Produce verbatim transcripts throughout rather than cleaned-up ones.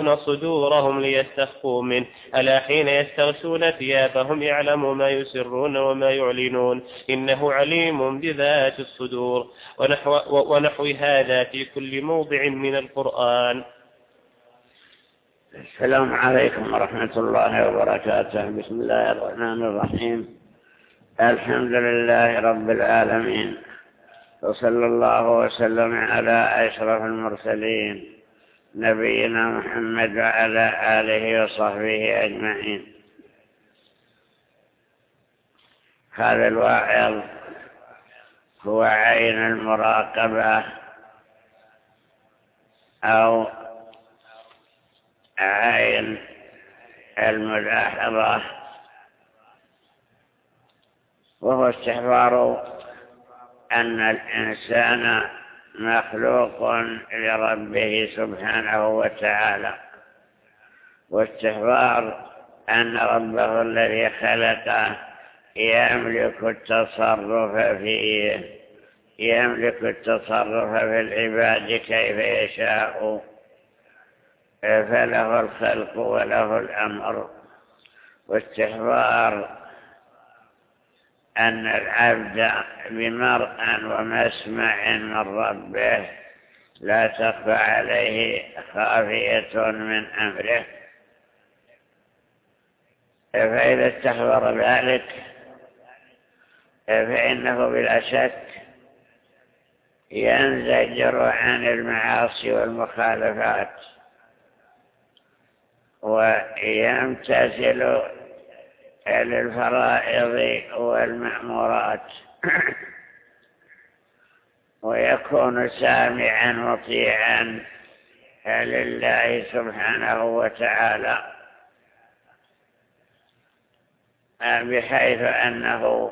يضعون صدورهم ليستخفوا منه ألا حين يستغسون ثيابهم يعلم ما يسرون وما يعلنون إنه عليم بذات الصدور. ونحو, ونحو هذا في كل موضع من القرآن. السلام عليكم ورحمة الله وبركاته. بسم الله الرحمن الرحيم. الحمد لله رب العالمين، وصلى الله وسلم على أشرف المرسلين نبينا محمد وعلى آله وصحبه أجمعين. هذا الواعظ هو عين المراقبة أو عين الملاحظة، وهو استحضار أن الإنسان مخلوق لربه سبحانه وتعالى، واستحضار أن ربه الذي خلقه يملك التصرف فيه، يملك التصرف في العباد كيف يشاء، فله الخلق وله الأمر. واستحضار أن العبد بمرء ومسمع من ربه لا تخفى عليه خافية من أمره. فإذا استحضر ذلك فإنه بلا شك ينزجر عن المعاصي والمخالفات ويمتثل للفرائض والمأمورات، ويكون سامعا مطيعا لله سبحانه وتعالى، بحيث أنه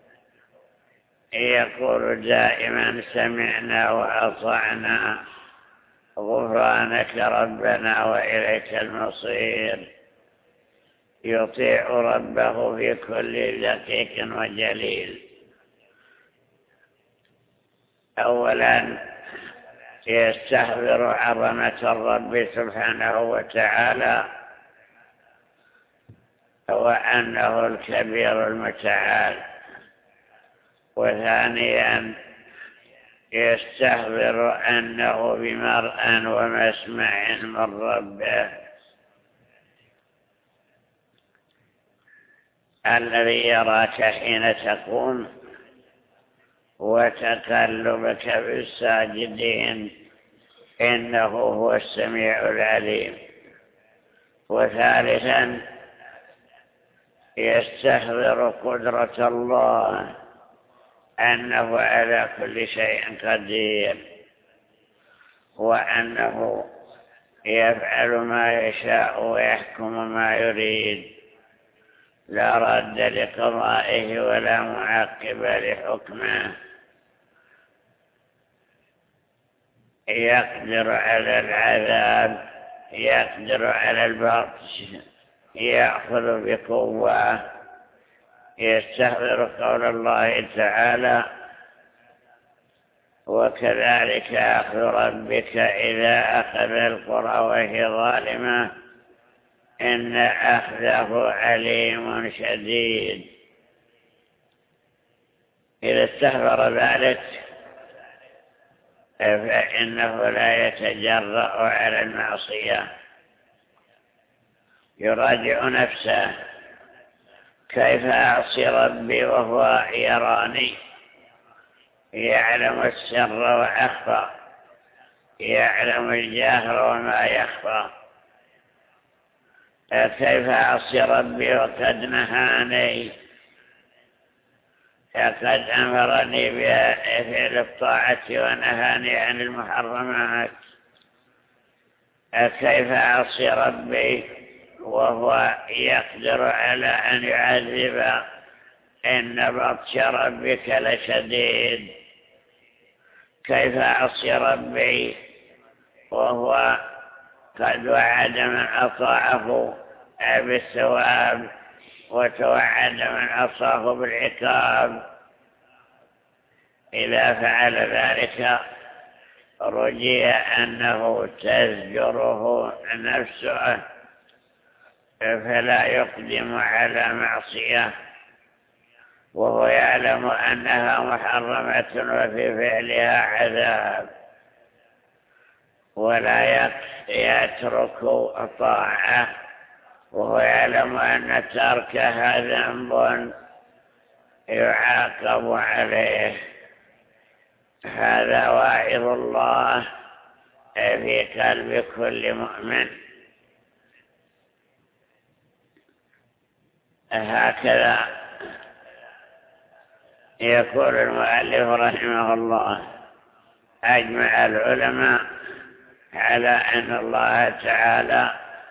يقول دائما سمعنا وأطعنا غفرانك ربنا وإليك المصير. يطيع ربه في كل دقيق وجليل. أولا يستحضر عظمة الرب سبحانه وتعالى وأنه الكبير المتعال. وثانيا يستحضر أنه بمرء ومسمع من ربه الذي يراك حين تقوم وتقلبك في الساجدين إنه هو السميع العليم. وثالثا يستحضر قدرة الله أنه على كل شيء قدير، وأنه يفعل ما يشاء ويحكم ما يريد، لا رد لقضائه ولا معقب لحكمه. يقدر على العذاب، يقدر على البطش، يأخذ بقوة. يستحضر قول الله تعالى وكذلك أخذ ربك إذا أخذ القرى وهي ظالمة إن أخذه عليم شديد. إذا استحضر ذلك فإنه لا يتجرأ على المعصية، يراجع نفسه كيف أعصي ربي وهو يراني، يعلم السر وأخفى، يعلم الجاهر وما يخفى. كيف أعصي ربي وقد نهاني، فقد أمرني بفعل الطاعة ونهاني عن المحرمات. كيف أعصي ربي وهو يقدر على أن يعذب إن بطش ربك لشديد. كيف أعصي ربي وهو قد وعد من أطاعه بالثواب وتوعد من عصاه بالعقاب. إذا فعل ذلك رجي أنه تزجره نفسه فلا يقدم على معصية وهو يعلم أنها محرمة وفي فعلها عذاب، ولا يترك طاعة وهو يعلم أن تركها ذنب يعاقب عليه. هذا واعظ الله في قلب كل مؤمن. هكذا يقول المؤلف رحمه الله: أجمع العلماء على أن الله تعالى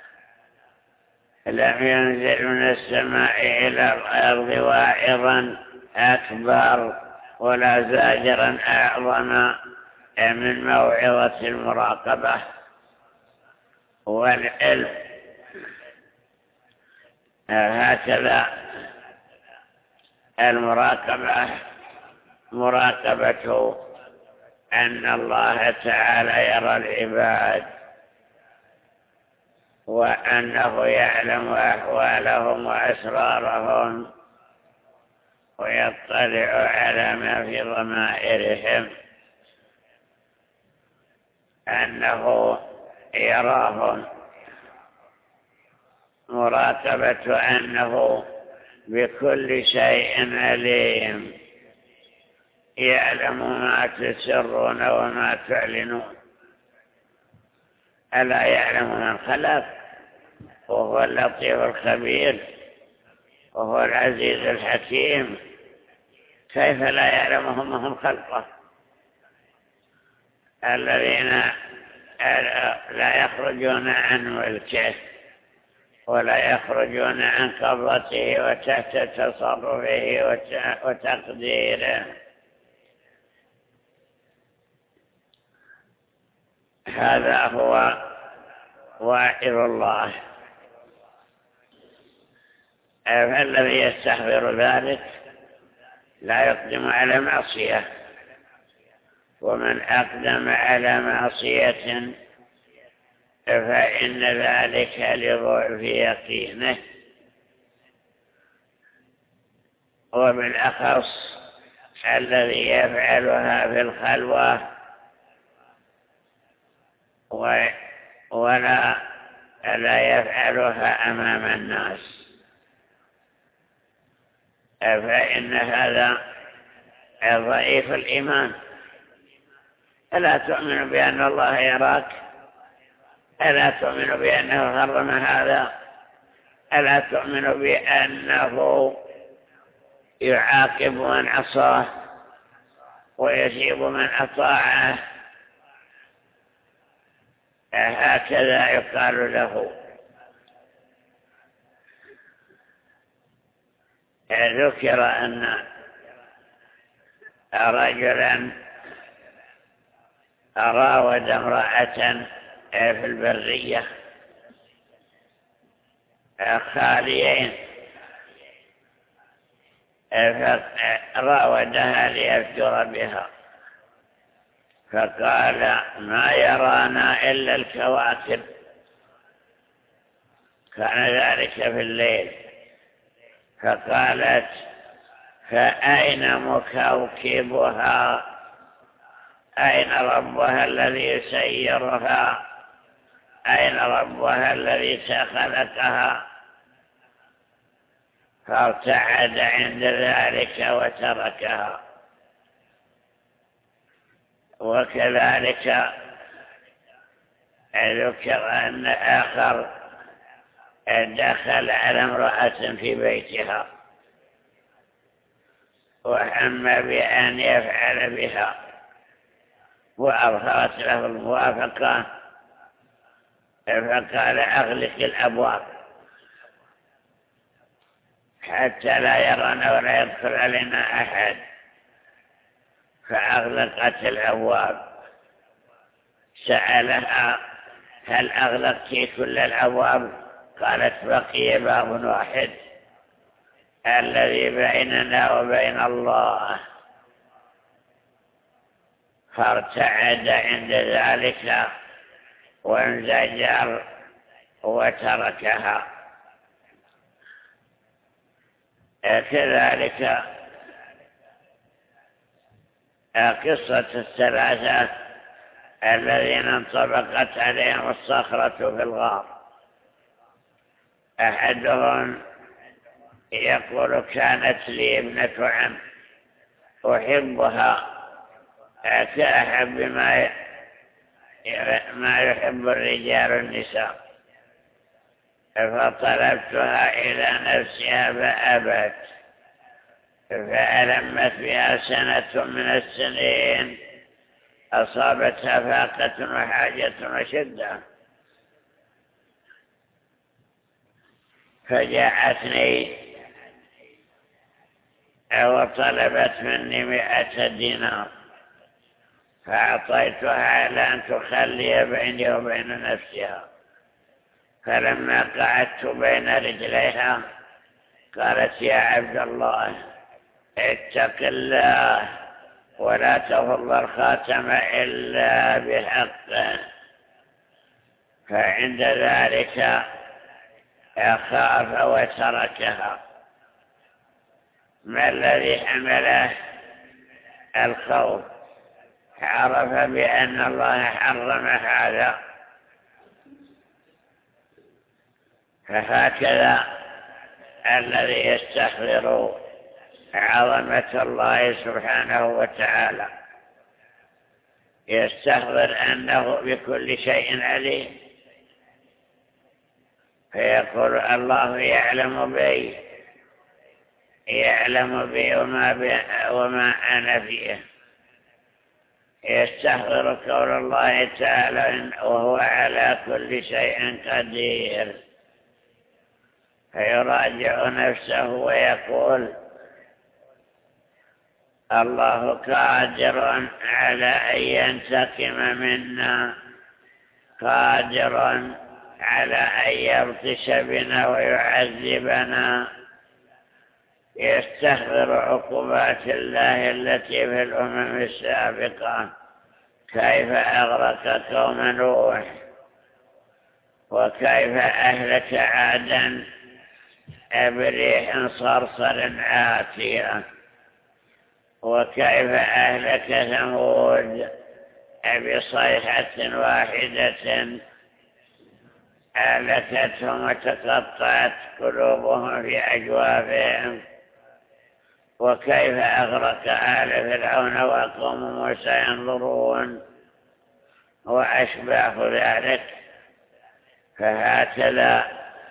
لم ينزل من السماء إلى الأرض واعظا أكبر ولا زاجرا أعظم من موعظة المراقبة والعلم. هكذا المراقبة مراقبة أن الله تعالى يرى العباد وأنه يعلم أحوالهم وأسرارهم ويطلع على ما في ضمائرهم، أنه يراهم. مراقبة أنه بكل شيء عليم، يعلم ما تسرون وما تعلنون. ألا يعلم من خلق وهو اللطيف الخبير وهو العزيز الحكيم؟ كيف لا يعلمهم هم خلقه الذين لا يخرجون عن ملكه ولا يخرجون عن قبضته وتحت تصرفه وتقديره؟ هذا هو واعظ الله. فالذي يستحضر ذلك لا يقدم على معصية، ومن أقدم على معصية فإن ذلك لضعف يقينه، وبالأخص الذي يفعلها في الخلوة ولا لا يفعلها أمام الناس، فإن هذا ضعيف الإيمان. ألا تؤمن بأن الله يراك؟ ألا تؤمن بأنه حرم هذا؟ ألا تؤمن بأنه يعاقب من عصاه ويجيب من أطاعه؟ هكذا يقال له. ذكر أن رجلا راود امرأة في البرية خاليين، فراودها ليفجر بها، فقال: ما يرانا إلا الكواكب. كان ذلك في الليل. فقالت: فأين مكوكبها؟ أين ربها الذي يسيرها؟ أين ربها الذي خلقها؟ فارتعد عند ذلك وتركها. وكذلك ذكر أن آخر دخل على امرأة في بيتها وهم بأن يفعل بها، وأظهرت له الموافقة، فقال: أغلق الأبواب حتى لا يرانا ولا يدخل علينا أحد. فأغلقت الأبواب. سألها: هل أغلقت كل الأبواب؟ قالت: بقي باب واحد الذي بيننا وبين الله. فارتعد عند ذلك وانزجر وتركها. كذلك قصة الثلاثة الذين انطبقت عليهم الصخرة في الغار. أحدهم يقول كانت لي ابنة عم أحبها كأحب ما ما يحب الرجال النساء، فطلبتها إلى نفسها فأبت، فألمت بها سنة من السنين أصابتها فاقة وحاجة وشدة، فجاءتني وطلبت مني مئة دينار، فأعطيتها لأن تخلي بيني وبين نفسها. فلما قعدت بين رجليها قالت يا عبد الله اتق الله ولا تفض الخاتم إلا بحقه. فعند ذلك خاف وتركها. ما الذي حمله؟ الخوف. عرف بأن الله حرم هذا. فهكذا الذي يستحضر عظمة الله سبحانه وتعالى يستحضر أنه بكل شيء عليم، فيقول الله يعلم بي يعلم بي وما, بي وما أنا فيه. يستحضر قول الله تعالى وهو على كل شيء قدير، فيراجع نفسه ويقول الله قادر على أن ينتقم منا، قادر على أن يبطش بنا ويعذبنا. يستحضر عقوبات الله التي في الأمم السابقة، كيف أغرق قوم نوح، وكيف أهلك عادا بريح صرصر عاتية، وكيف أهلك ثمود بصيحة واحدة أهلكتهم وتقطعت قلوبهم في أجوافهم، وكيف أغرق آل فرعون وقوم موسى ينظرون وأشباه ذلك. فهكذا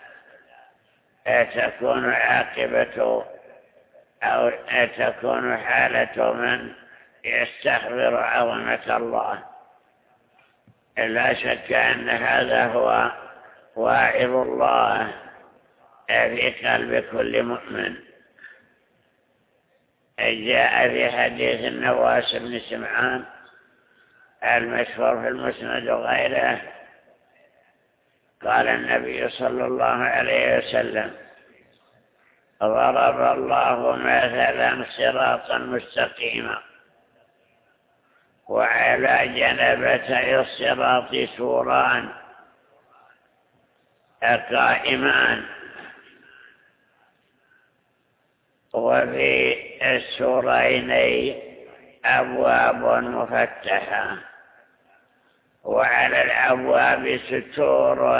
تكون عاقبة أو تكون حالة من يستحضر عظمة الله. لا شك أن هذا هو واعظ الله في قلب كل مؤمن. جاء في حديث النواس بن سمعان المشهور في المسند وغيره قال النبي صلى الله عليه وسلم ضرب الله مثلا صراطا مستقيما وعلى جنبتي الصراط سوران قائمان، وفي السورين أبواب مفتحة، وعلى الأبواب ستور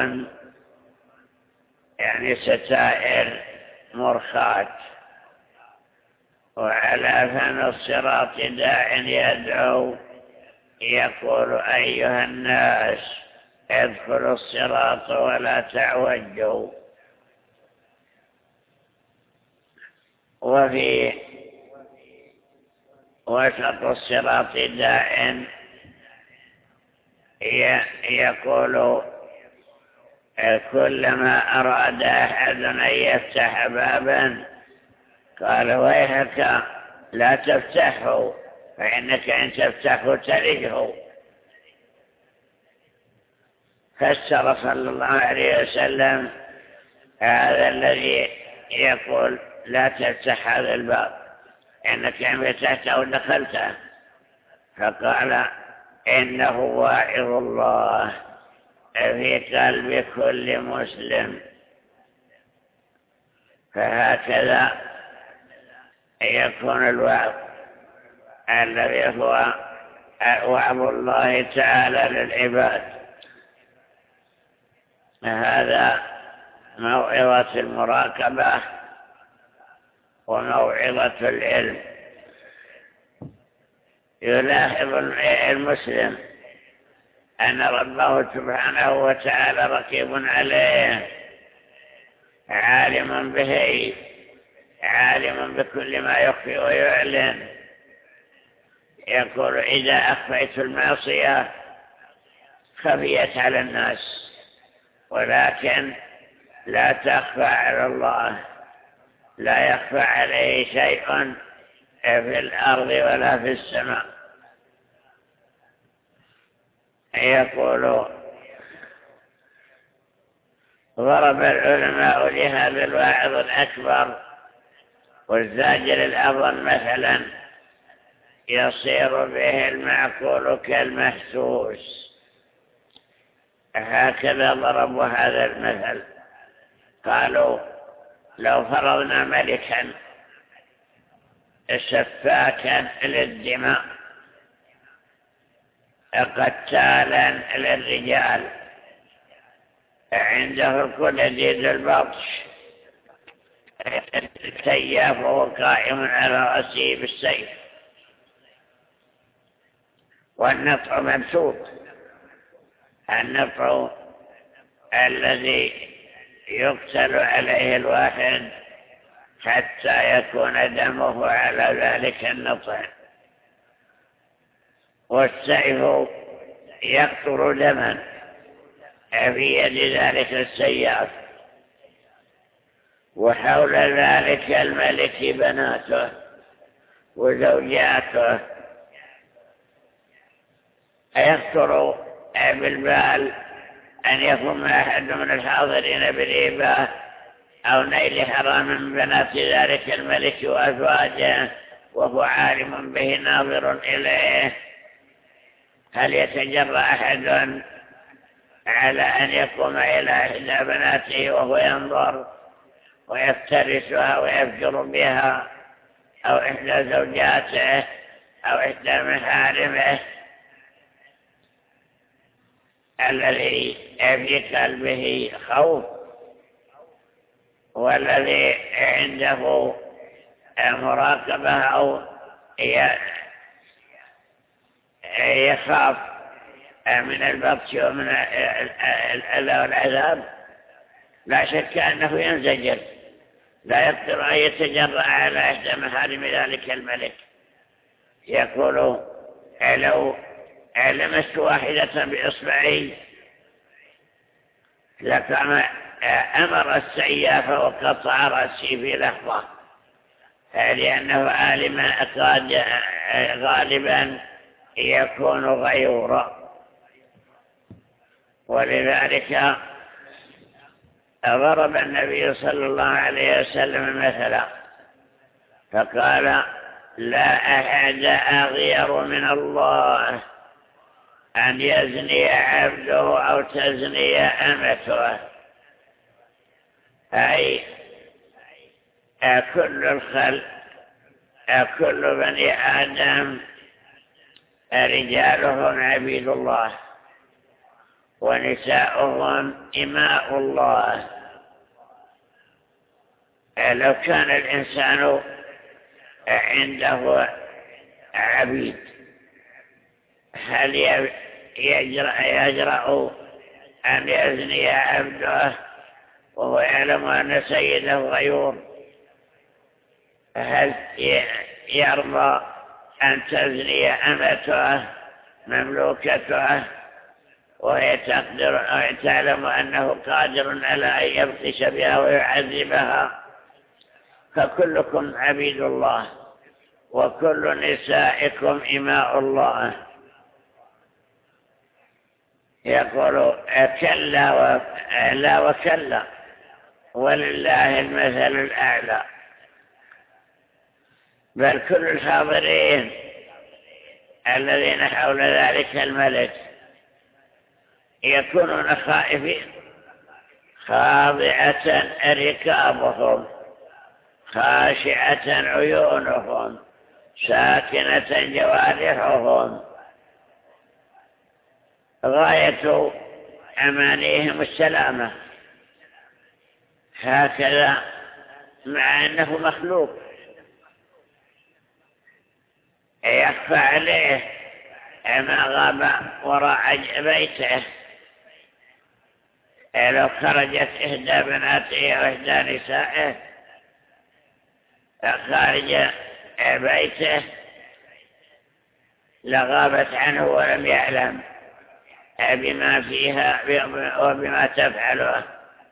يعني ستائر مرخات، وعلى فم الصراط داع يدعو يقول أيها الناس ادخلوا الصراط ولا تعوجوا. وفي وسط الصراط داع يقول كلما أراد أحد أن يفتح بابا قال ويحك لا تفتحه فإنك إن تفتحه تلجه. فسر صلى الله عليه وسلم هذا الذي يقول لا تفتح هذا الباب إنك إن فتحته دخلته، فقال إنه واعظ الله في قلب كل مسلم. فهكذا يكون الوعظ الذي هو وعظ الله تعالى للعباد. هذا موعظة المراقبة وموعظة العلم. يلاحظ المسلم أن ربه سبحانه وتعالى رقيب عليه، عالم به، عالم بكل ما يخفي ويعلن. يقول إذا أخفيت المعصية خفيت على الناس، ولكن لا تخفى على الله، لا يخفى عليه شيء في الأرض ولا في السماء. يقول ضرب العلماء لهذا الواعظ الأكبر والزاجر الأعظم مثلا يصير به المعقول كالمحسوس. هكذا ضربوا هذا المثل. قالوا لو فرضنا ملكا سفاكا للدماء قتالا للرجال عنده الكدد البطش السياف وهو قائم على رأسه بالسيف والنطع مبسوط، النطع الذي يقتل عليه الواحد حتى يكون دمه على ذلك النطع، والسيف يقطر دما في يد ذلك السياف، وحول ذلك الملك بناته وزوجاته. يخطر بالبال أن يقوم أحد من الحاضرين بالإباء أو نيل حرام من بنات ذلك الملك وأزواجه وهو عالم به ناظر إليه. هل يتجرأ أحد على أن يقوم إلى إحدى بناته وهو ينظر ويفترسها ويفجر بها، أو إحدى زوجاته أو إحدى محارمه؟ الذي في قلبه خوف والذي عنده مراقبة أو يخاف من البطش ومن الأذى والعذاب لا شك أنه ينزجر، لا يقدر أن يتجرأ على إحدى محارم ذلك الملك. يقول لو لمست واحدة بإصبعي لكان أمر السياف وقطع رأسي في لحظة، لأنه عالم غالبا يكون غيورا. ولذلك ضرب النبي صلى الله عليه وسلم مثلا فقال لا أحد أغير من الله أن يزني عبده أو تزني أمته، أي كل الخلق كل بني آدم رجالهم عبيد الله ونساؤهم إماء الله. لو كان الإنسان عنده عبيد هل يجرأ, يجرأ أن يزني عبده وهو يعلم أن سيده غيور؟ هل يرضى أن تزني أمته مملوكته وهي تقدر أو تعلم أنه قادر على أن يبطش بها ويعذبها؟ فكلكم عبيد الله وكل نسائكم إماء الله. يقول كلا لا وكلا ولله المثل الأعلى. بل كل الحاضرين الذين حول ذلك الملك يكونون خائفين، خاضعة ركابهم، خاشعة عيونهم، ساكنة جوارحهم، غاية أمانيهم السلامة. هكذا مع أنه مخلوق يخفى عليه ما غاب وراء بيته. لو خرجت إحدى بناته وإحدى نسائه خارج بيته لغابت عنه ولم يعلم بما فيها وبما تفعله.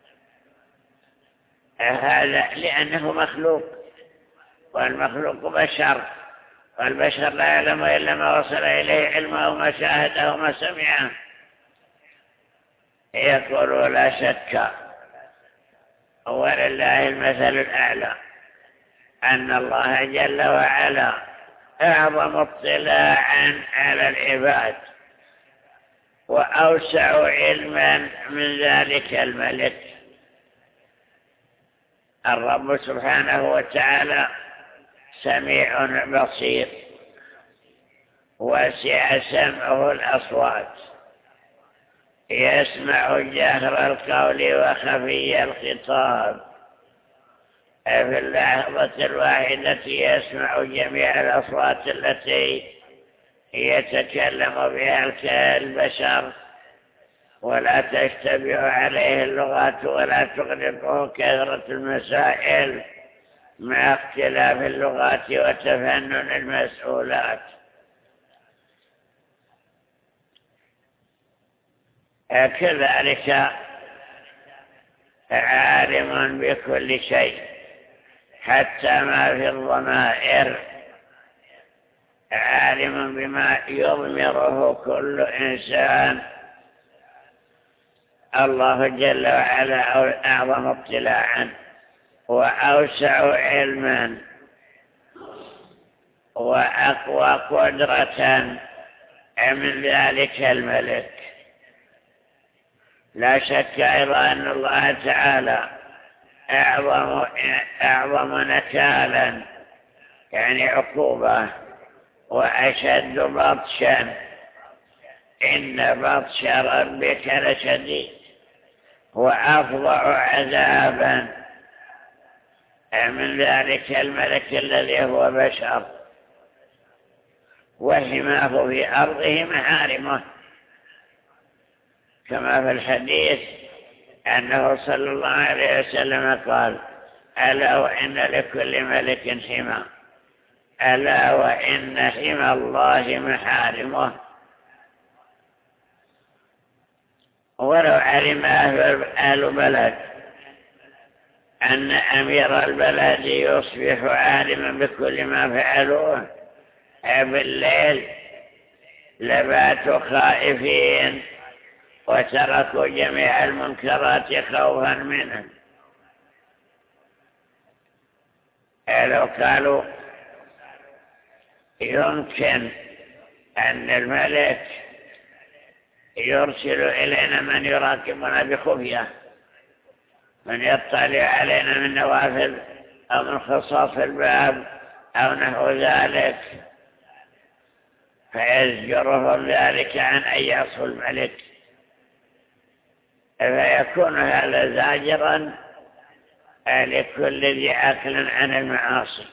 هذا لأنه مخلوق، والمخلوق بشر، والبشر لا يعلم إلا ما وصل إليه علمه وما شاهده وما سمعه. يقول لا شك ولله المثل الأعلى أن الله جل وعلا أعظم اطلاعا على العباد وأوسع علما من ذلك الملك. الرب سبحانه وتعالى سميع بصير، واسع سمعه الأصوات، يسمع جهر القول وخفي الخطاب. في اللحظة الواحدة يسمع جميع الأصوات التي يتكلم بها البشر، ولا تشتبه عليه اللغات ولا تغرقه كثرة المسائل مع اختلاف اللغات وتفنن المسؤولات. كذلك عالم بكل شيء حتى ما في الضمائر، عالم بما يضمره كل إنسان. الله جل وعلا أعظم اطلاعا وأوسع علما وأقوى قدرة من ذلك الملك. لا شك أيضا أن الله تعالى أعظم, أعظم نكالا يعني عقوبة وأشد بطشا. إن بطش ربك لشديد وأفظع عذابا من ذلك الملك الذي هو بشر، وحماه في أرضه محارمه، كما في الحديث أنه صلى الله عليه وسلم قال: ألا وإن لكل ملك حمى، ألا وإن حمى الله محارمه. ولو علم أهل بلد أن أمير البلد يصبح عالما بكل ما فعلوه بالليل لباتوا خائفين وتركوا جميع المنكرات خوفا منه. لو قالوا يمكن أن الملك يرسل إلينا من يراقبنا بخفية، من يطلع علينا من نوافذ أو من خصاص الباب أو نحو ذلك، فيزجرهم ذلك عن أن يعصوا الملك، فيكون هذا زاجرا لكل ذي عقل عن المعاصي.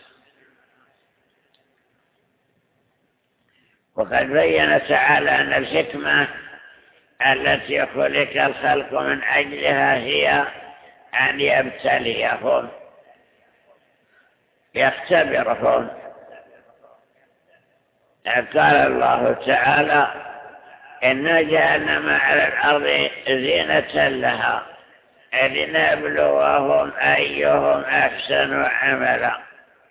وقد بين تعالى أن الحكمة التي خلق الخلق من أجلها هي أن يبتليهم، يختبرهم. قال الله تعالى: إنا جعلنا ما على الأرض زينة لها لنبلوهم أيهم أحسن عملا.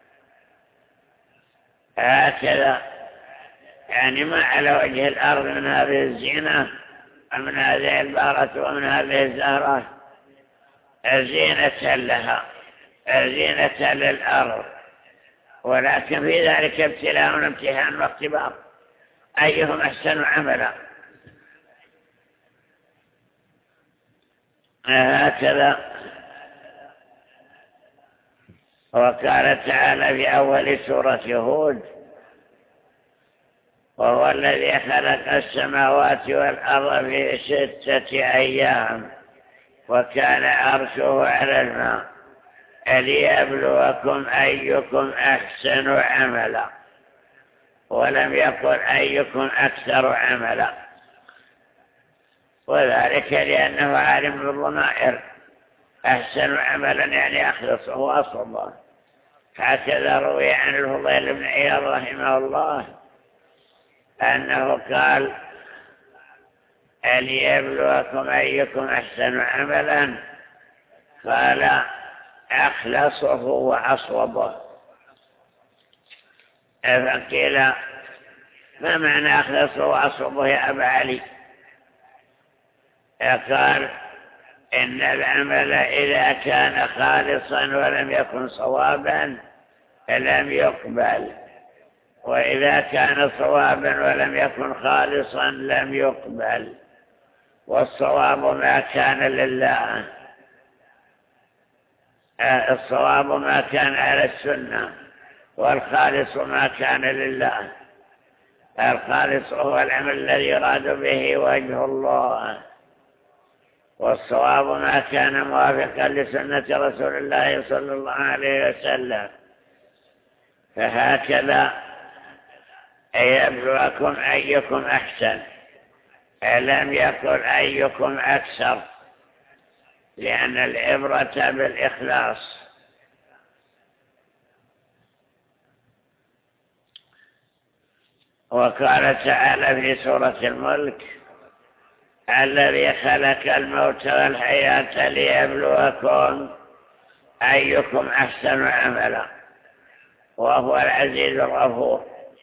هكذا يعني ما على وجه الأرض من هذه الزينة ومن هذه البارة ومن هذه الزهرة زينة لها، زينة للأرض، ولكن في ذلك ابتلاء وامتحان واختبار. أيهم أحسن عملا. هكذا وقال تعالى في أول سورة هود: وهو الذي خلق السماوات والأرض في ستة أيام وكان عرشه على الماء ليبلوكم أيكم أحسن عملا، ولم يقل أيكم أكثر عملا، وذلك لأنه عالم بالضمائر. أحسن عملا يعني أخلصه وأصوبه. هكذا روي عن الفضيل بن عياض رحمه الله أنه قال: ليبلوكم أيكم أحسن عملا، قال: أخلصه وأصوبه. فقيل: ما معنى أخلصه وأصوبه يا أبا علي؟ قال: إن العمل إذا كان خالصا ولم يكن صوابا لم يقبل، وإذا كان صوابا ولم يكن خالصا لم يقبل. والصواب ما كان لله، الصواب ما كان على السنة، والخالص ما كان لله. الخالص هو العمل الذي يراد به وجه الله، والصواب ما كان موافقا لسنة رسول الله صلى الله عليه وسلم. فهكذا يبلوكم أيكم أحسن، لم يقل أيكم أكثر، لأن العبرة بالإخلاص. وقال تعالى في سورة الملك: الذي خلق الموت والحياة ليبلوكم أيكم أحسن عملا وهو العزيز الغفور.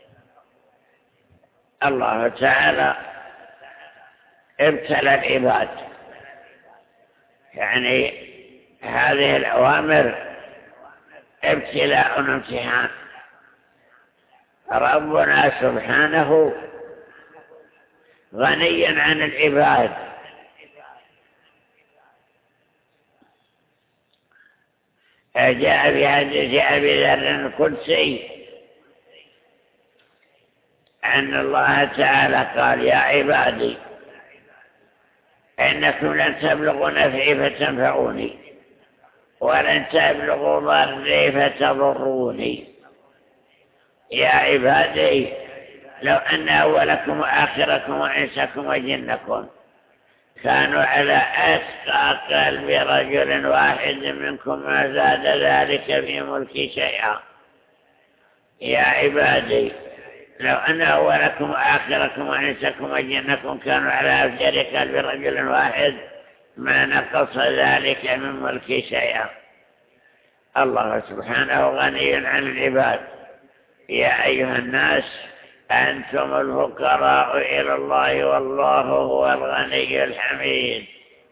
الله تعالى ابتلى العباد، يعني هذه الأوامر ابتلاء وامتحان. ربنا سبحانه غني عن العباد، جاء في حديث أبي ذر القدسي أن الله تعالى قال: يا عبادي إنكم لن تبلغوا نفعي فتنفعوني، ولن تبلغوا ضري فتضروني. يا عبادي لو أن أولكم وآخركم وإنسكم وجنكم كانوا على أتقى قلب رجل واحد منكم ما زاد ذلك في ملكي شيئا. يا عبادي لو أن أولكم وآخركم وإنسكم وجنكم كانوا على أفجر قلب رجل واحد ما نقص ذلك من ملكي شيئا. الله سبحانه غني عن العباد. يا أيها الناس أنتم الفقراء إلى الله والله هو الغني الحميد.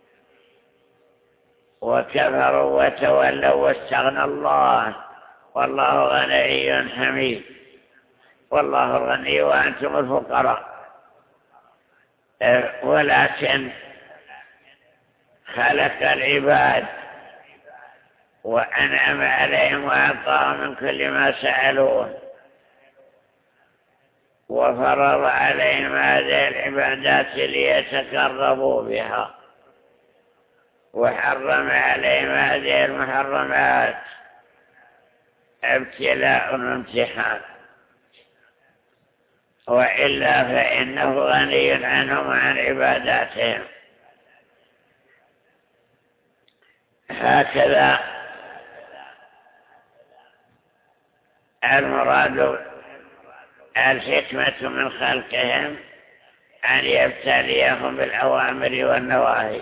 وكفروا وتولوا واستغنى الله والله غني حميد. والله الغني وأنتم الفقراء. ولكن خلق العباد وأنعم عليهم وأعطاهم من كل ما سألوه، وفرض عليهم هذه العبادات ليتقربوا بها، وحرم عليهم هذه المحرمات ابتلاء وامتحان، وإلا فإنه غني عنهم وعن عباداتهم. هكذا المراد الحكمة من خلقهم أن يبتليهم بالأوامر والنواهي.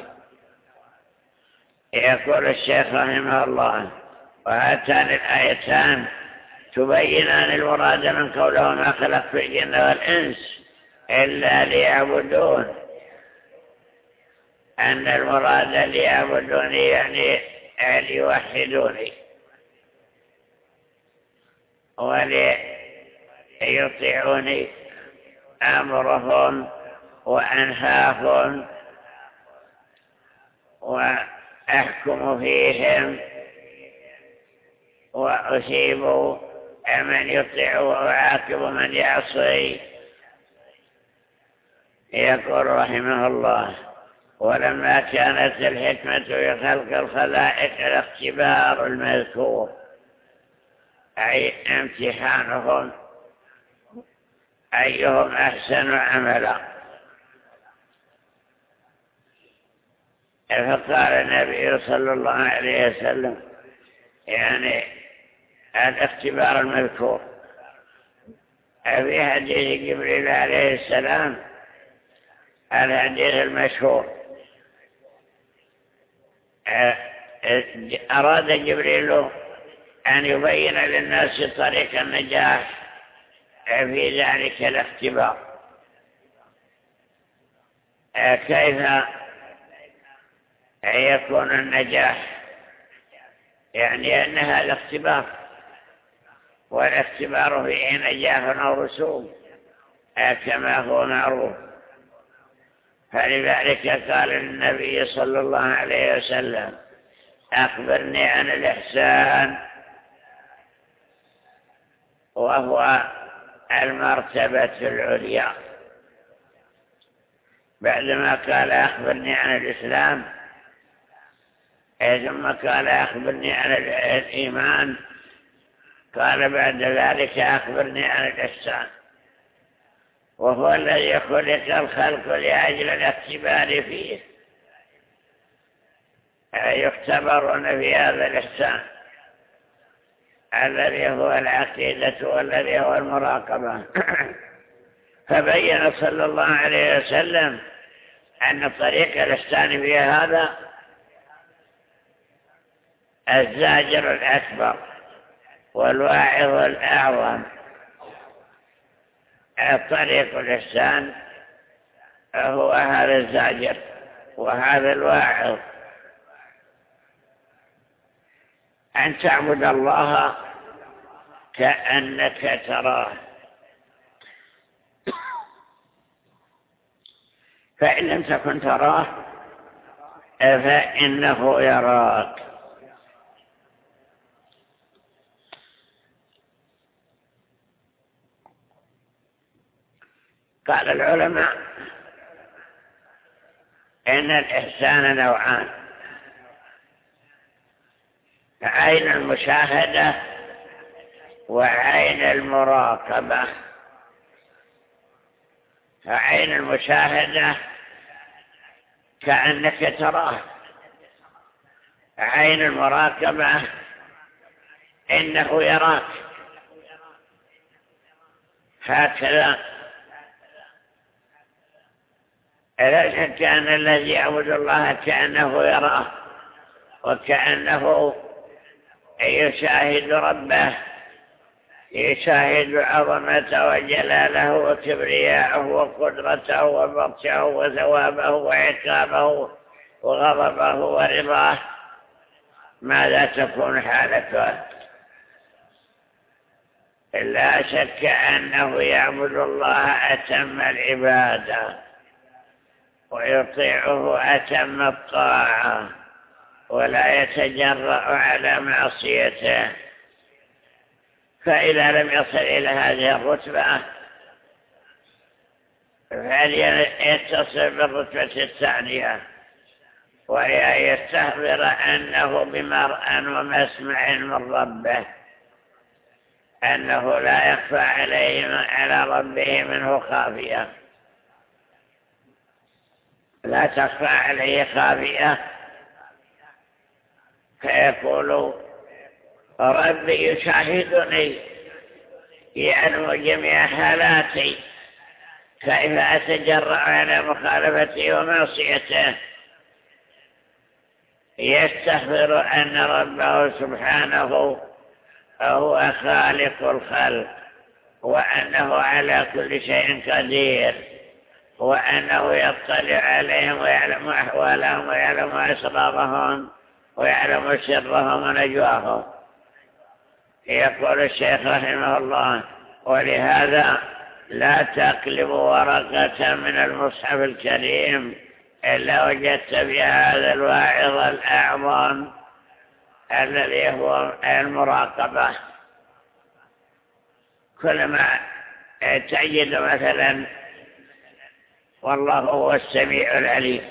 يقول الشيخ رحمه الله: وهاتان الآيتان تبينان المراد من قوله ما خلقت الجن والإنس إلا ليعبدون، أن المراد ليعبدوني يعني ليوحدوني وليطيعوني أمرهم وأنهاهم وأحكم فيهم وأصيب من يطيع وأعاقب من يعصي. يقول رحمه الله: ولما كانت الحكمة في خلق الخلائق الاختبار المذكور، أي امتحانهم أيهم أحسن عملا، فقال النبي صلى الله عليه وسلم يعني الاختبار المذكور في حديث جبريل عليه السلام، الحديث المشهور، أراد جبريل أن يبين للناس طريق النجاح في ذلك الاختبار. كيف يكون النجاح؟ يعني أن هذا اختبار، والاختبار فيه نجاح أو رسوم كما هو معروف. فلذلك قال النبي صلى الله عليه وسلم: أخبرني عن الإحسان، وهو المرتبة العليا. بعدما قال أخبرني عن الإسلام، ثم قال أخبرني عن الإيمان، قال بعد ذلك أخبرني عن الإحسان، وهو الذي خلق الخلق لأجل الاختبار فيه، يختبرون في هذا الإحسان الذي هو العقيدة والذي هو المراقبة. فبين صلى الله عليه وسلم أن طريق الإحسان في هذا الزاجر الأكبر والواعظ الأعظم. طريق الإحسان هو هذا الزاجر وهذا الواعظ، أن تعبد الله كأنك تراه، فإن لم تكن تراه فإنه يراك. قال العلماء إن الإحسان نوعان: عين المشاهدة وعين المراقبة. عين المشاهدة كأنك تراه، عين المراقبة إنه يراك. هكذا لا شك أن الذي يعبد الله كأنه يراه وكأنه يشاهد ربه، يشاهد عظمته وجلاله وكبرياءه وقدرته وبطشه وثوابه وعقابه وغضبه ورضاه. ماذا تكون حالته؟ لا شك أنه يعبد الله أتم العبادة ويطيعه أتم الطاعة، ولا يتجرأ على معصيته. فإذا لم يصل إلى هذه الرتبة فليتصل بالرتبة الثانية، وهي يستحضر أنه بمرأى ومسمع من ربه، أنه لا يخفى عليه على ربه منه خافية، لا تخفى عليه خافية، فيقول ربي يشاهدني، يعلم جميع حالاتي، كيف أتجرأ على مخالفته ومعصيته. يستحضر أن ربه سبحانه هو خالق الخلق، وأنه على كل شيء قدير، وأنه يطلع عليهم ويعلم أحوالهم ويعلم أسرارهم ويعلم سرهم ونجواهم. يقول الشيخ رحمه الله: ولهذا لا تقلب ورقة من المصحف الكريم إلا وجدت بها هذا الواعظ الأعظم الذي هو المراقبة. كلما تجد مثلا والله هو السميع العليم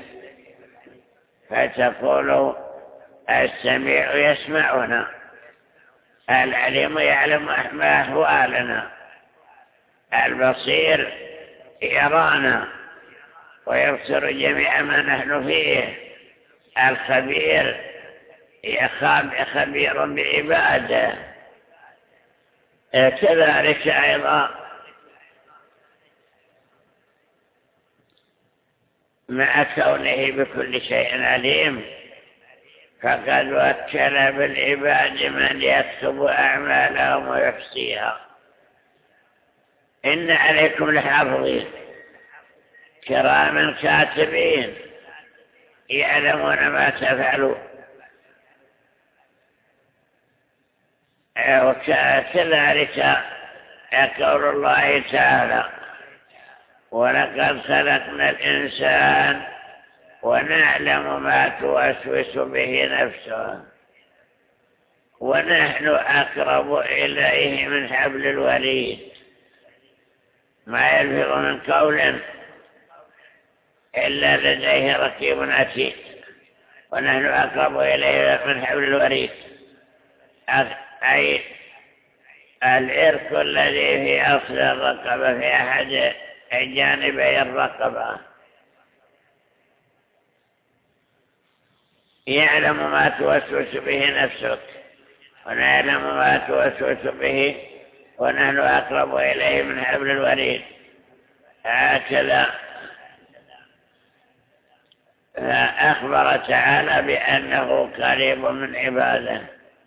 فتقول السميع يسمعنا، العليم يعلم ما أحوالنا، البصير يرانا ويبصر جميع ما نحن فيه، الخبير خبير بعباده. كذلك أيضا مع كونه بكل شيء عليم فقد وكل بالعباد من يكتب أعمالهم ويحصيها. إن عليكم لحافظين كراما كاتبين يعلمون ما تفعلون. وكذلك قول الله تعالى ولقد خلقنا الإنسان ونعلم ما توسوس به نفسه ونحن أقرب إليه من حبل الوريد. ما يلفظ من قول إلا لديه رقيب عتيد ونحن أقرب إليه من حبل الوريد، أي العرق الذي في أصل الرقبة في أحد جانبي الرقبة يعلم ما توسوس به نفسك ونعلم ما توسوس به ونحن أقرب إليه من حبل الوريد. هكذا أخبر تعالى بأنه قريب من عباده.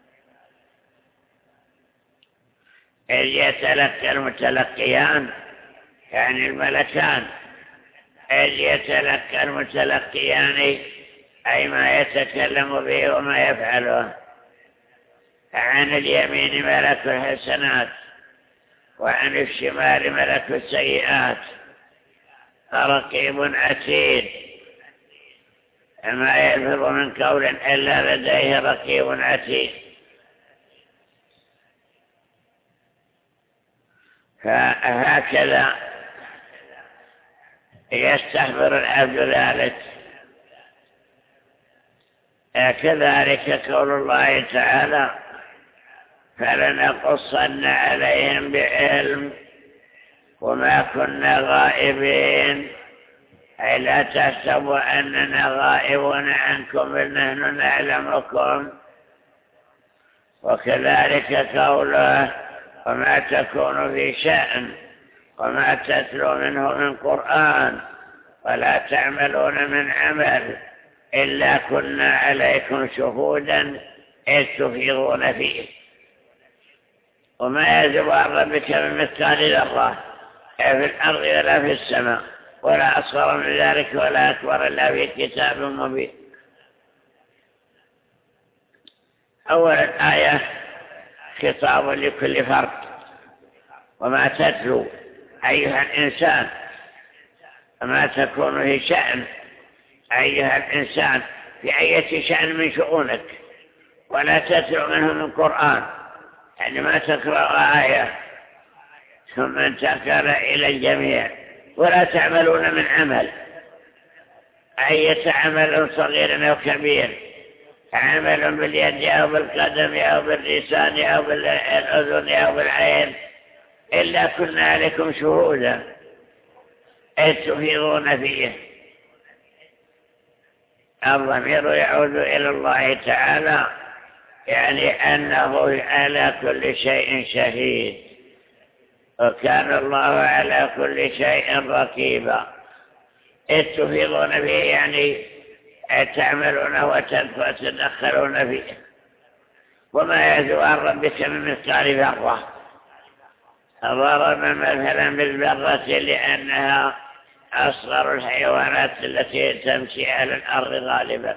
إذ يتلقى المتلقيان يعني الملكان، إذ يتلقى المتلقيان أي ما يتكلم به وما يفعله. عن اليمين ملك الحسنات وعن الشمال ملك السيئات رقيب عتيد. ما يلفظ من قول إلا لديه رقيب عتيد. فهكذا يستحضر العبد ذلك. كذلك قول الله تعالى فلنقصن عليهم بعلم وما كنا غائبين، أي لا تحسبوا أننا غائبون عنكم بل نحن نعلمكم. وكذلك قوله وما تكون في شأن وما تتلو منه من قرآن ولا تعملون من عمل إلا كنا عليكم شهودا إذ تفيضون فيه. وما يزب عن ربك من مثقال ذرة في الأرض ولا في السماء ولا أصغر من ذلك ولا أكبر إلا في كتاب مبين. أول الآية خطاب لكل فرد. وما تتلو أيها الإنسان وما تكون في شأن أيها الإنسان في أي شأن من شؤونك ولا تتلو منه من قرآن، يعني ما تقرأ آية ثم انتقل إلى الجميع. ولا تعملون من عمل أي عمل صغير أو كبير، عمل باليد أو بالقدم أو باللسان أو بالأذن أو بالعين إلا كنا عليكم شهودا إذ تفيضون فيه. الضمير يعود إلى الله تعالى، يعني أنه على كل شيء شهيد، وكان الله على كل شيء رقيبا. إذ تفيضون فيه يعني تعملون وتدخلون فيه. وما يزو عن ربك من مثقال ذرة. ضرب مثلا بالذرة لأنها أصغر الحيوانات التي تمشي على الأرض غالبا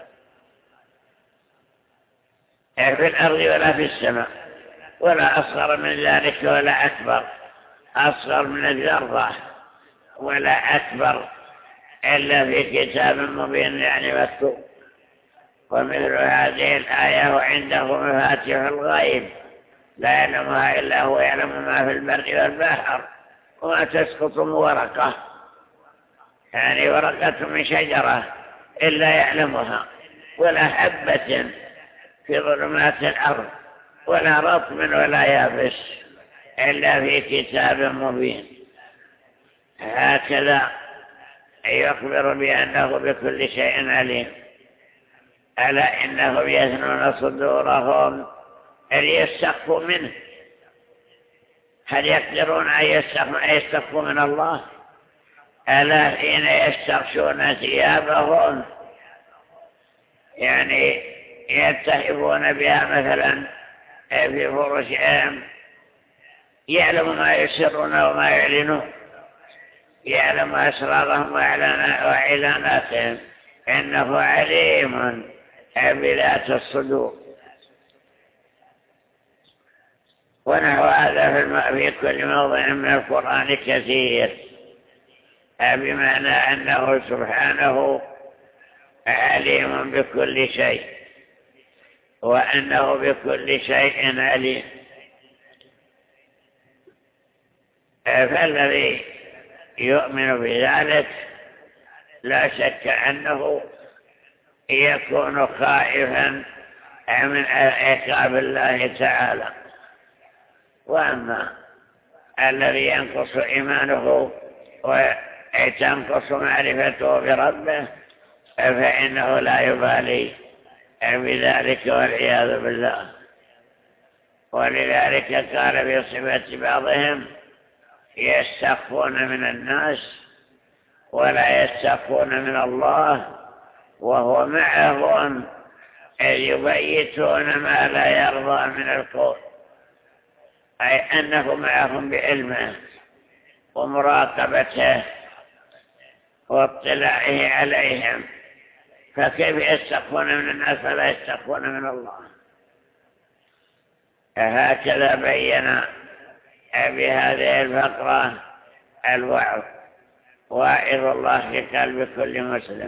في الأرض ولا في السماء، ولا أصغر من ذلك ولا أكبر. أصغر من الذرة ولا أكبر إلا في كتاب مبين يعني مكتوب. ومثل هذه الآية وعنده مفاتيح الغيب لا يعلمها إلا هو، يعلم ما في البر والبحر وما تسقط من ورقة، يعني ورقة من شجرة إلا يعلمها، ولا حبة في ظلمات الأرض ولا رطب ولا يابس إلا في كتاب مبين. هكذا يخبر بأنه بكل شيء عليم. ألا إنهم يثنون صدورهم ليستخفوا منه. هل يقدرون أن يستخفوا من الله؟ ألا حين يستغشون ثيابهم يعني يلتهبون بها مثلا في فرشهم، يعلم ما يسرون وما يعلنون، يعلم أسرارهم وإعلاناتهم، إنه عليم بذات الصدور. ونحو هذا في كل موضع من القرآن كثير، بمعنى أنه سبحانه عليم بكل شيء وأنه بكل شيء عليم. فالذي يؤمن بذلك لا شك أنه يكون خائفا من عقاب الله تعالى. وأما الذي ينقص إيمانه وتنقص معرفته بربه فإنه لا يبالي بذلك والعياذ بالله. ولذلك قال في صفة بعضهم يستخفون من الناس ولا يستخفون من الله وهو معهم يبيتون ما لا يرضى من القول، أي أنه معهم بعلمه ومراقبته واطلاعه عليهم، فكيف يستخفون من الناس ولا يستخفون من الله؟ هكذا بين بهذه الفقرة الوعظ، واعظ الله في قلب كل مسلم.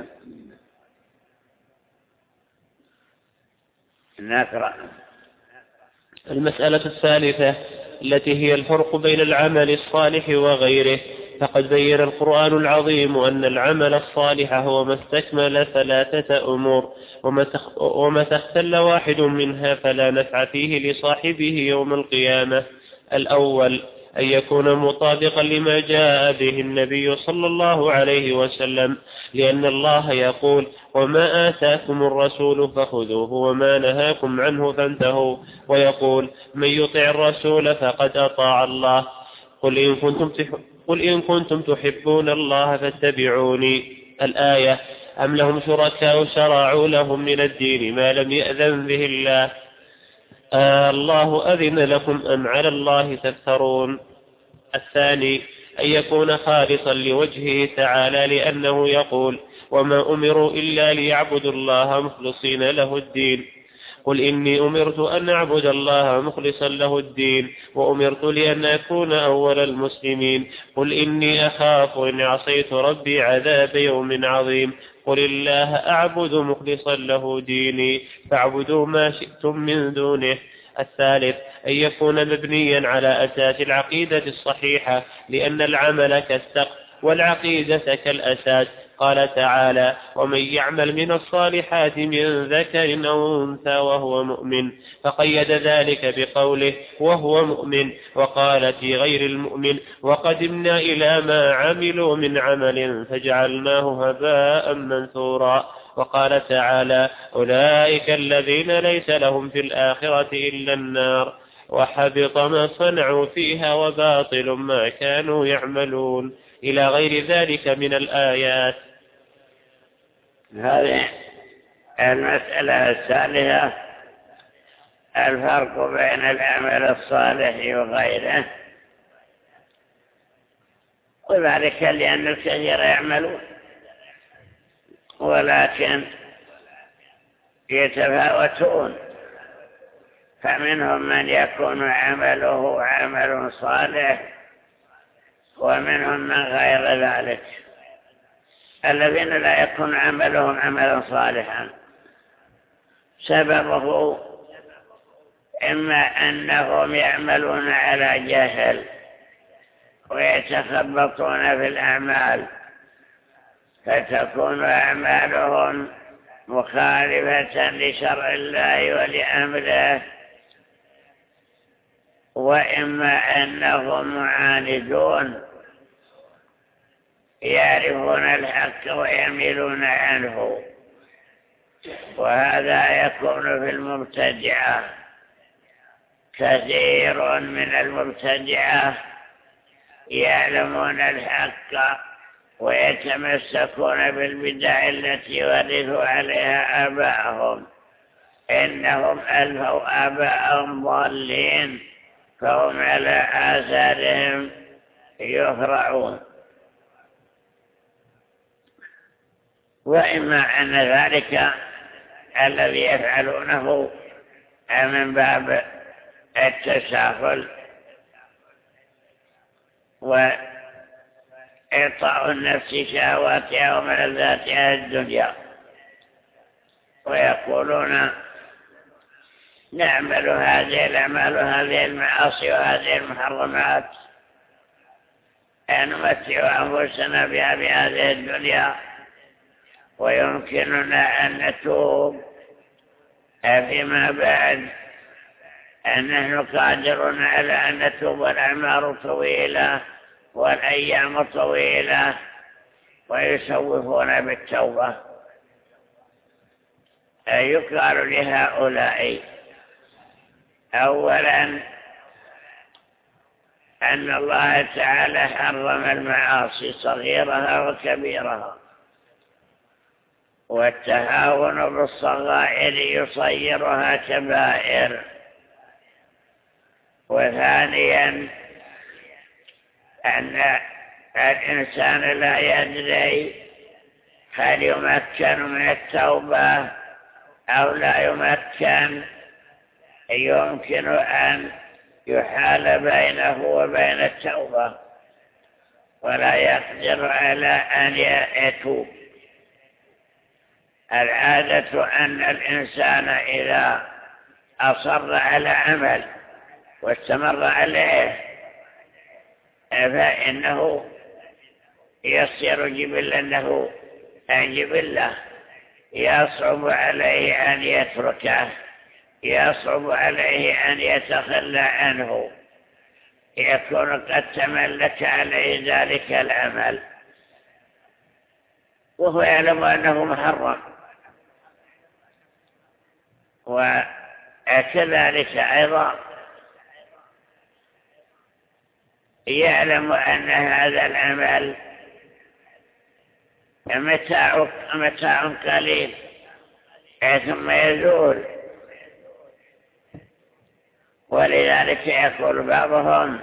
نقرأ المسألة الثالثة التي هي الفرق بين العمل الصالح وغيره. فقد بين القرآن العظيم أن العمل الصالح هو ما استكمل ثلاثة أمور، وما اختل واحد منها فلا نفع فيه لصاحبه يوم القيامة. الأول أن يكون مطابقا لما جاء به النبي صلى الله عليه وسلم، لأن الله يقول: وما آتاكم الرسول فخذوه وما نهاكم عنه فانتهوا، ويقول: من يطع الرسول فقد أطاع الله. قل إن كنتم قل إن كنتم تحبون الله فاتبعوني. الآية: أم لهم شركاء شرعوا لهم من الدين ما لم يأذن به الله. آه الله أذن لكم أم على الله تفترون. الثاني أن يكون خالصا لوجهه تعالى، لأنه يقول: وما أمروا إلا ليعبدوا الله مخلصين له الدين. قل إني أمرت أن أعبد الله مخلصا له الدين، وأمرت لأن أكون أول المسلمين. قل إني أخاف إن عصيت ربي عذاب يوم عظيم. قل الله أعبد مخلصا له ديني، فاعبدوا ما شئتم من دونه. الثالث أن يكون مبنيا على أساس العقيدة الصحيحة، لأن العمل كالسقف والعقيدة كالأساس. قال تعالى: ومن يعمل من الصالحات من ذكر أو أنثى وهو مؤمن، فقيد ذلك بقوله وهو مؤمن، وقال في غير المؤمن: وقدمنا إلى ما عملوا من عمل فجعلناه هباء منثورا. وقال تعالى: أولئك الذين ليس لهم في الآخرة إلا النار، وحبط ما صنعوا فيها وباطل ما كانوا يعملون، إلى غير ذلك من الآيات. هذه المسألة الثالثة الفرق بين العمل الصالح وغيره، وذلك لأن الكثير يعملون ولكن يتفاوتون، فمنهم من يكون عمله عمل صالح ومنهم من غير ذلك الذين لا يكون عملهم عملا صالحا سببه إما أنهم يعملون على جهل ويتخبطون في الأعمال فتكون أعمالهم مخالفة لشرع الله ولأمره، وإما أنهم معاندون يعرفون الحق ويميلون عنه، وهذا يكون في المبتدعة. كثير من المبتدعة يعلمون الحق ويتمسكون بالبدع التي ورثوا عليها آباءهم، إنهم ألفوا آباءهم ضالين فهم على آثارهم يفرعون. وإما أن ذلك الذي يفعلونه من باب التساهل وإعطاء النفس شهواتها وملذاتها الدنيا، ويقولون نعمل هذه الأعمال وهذه المعاصي وهذه المحرمات نمتع أنفسنا بها بهذه الدنيا، ويمكننا أن نتوب فيما بعد، أن نحن قادرون على أن نتوب والأعمار طويلة والأيام طويلة، ويسوفون بالتوبة. يقال لهؤلاء أولا أن الله تعالى حرم المعاصي صغيرها وكبيرها، والتهاون بالصغائر يصيرها كبائر. وثانيا أن الإنسان لا يدري هل يمكن من التوبة أو لا يمكن، يمكن أن يحال بينه وبين التوبة ولا يقدر على أن يتوب. العادة أن الإنسان إذا أصر على عمل واستمر عليه فإنه يصير جبلا له أن جبله، يصعب عليه أن يتركه، يصعب عليه أن يتخلى عنه، يكون قد تملك عليه ذلك العمل وهو يعلم أنه محرم. وكذلك أيضا يعلم أن هذا العمل متاع متاع قليل ثم يزول، ولذلك يقول بعضهم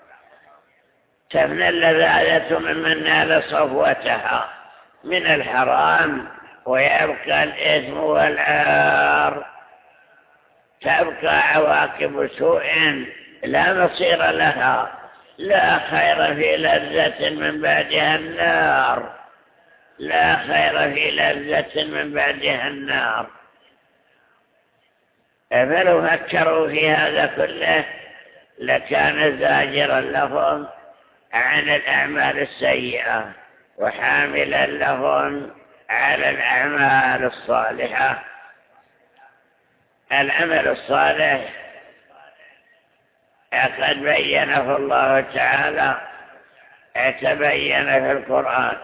تفنى اللذاذة ممن نال صفوتها من الحرام ويبقى الإثم والعار، تبقى عواقب سوء لا مصير لها، لا خير في لذة من بعدها النار، لا خير في لذة من بعدها النار. فلو فكروا في هذا كله لكان زاجرا لهم عن الأعمال السيئة وحاملا لهم على الأعمال الصالحة. العمل الصالح قد بينه الله تعالى، تبين في القرآن،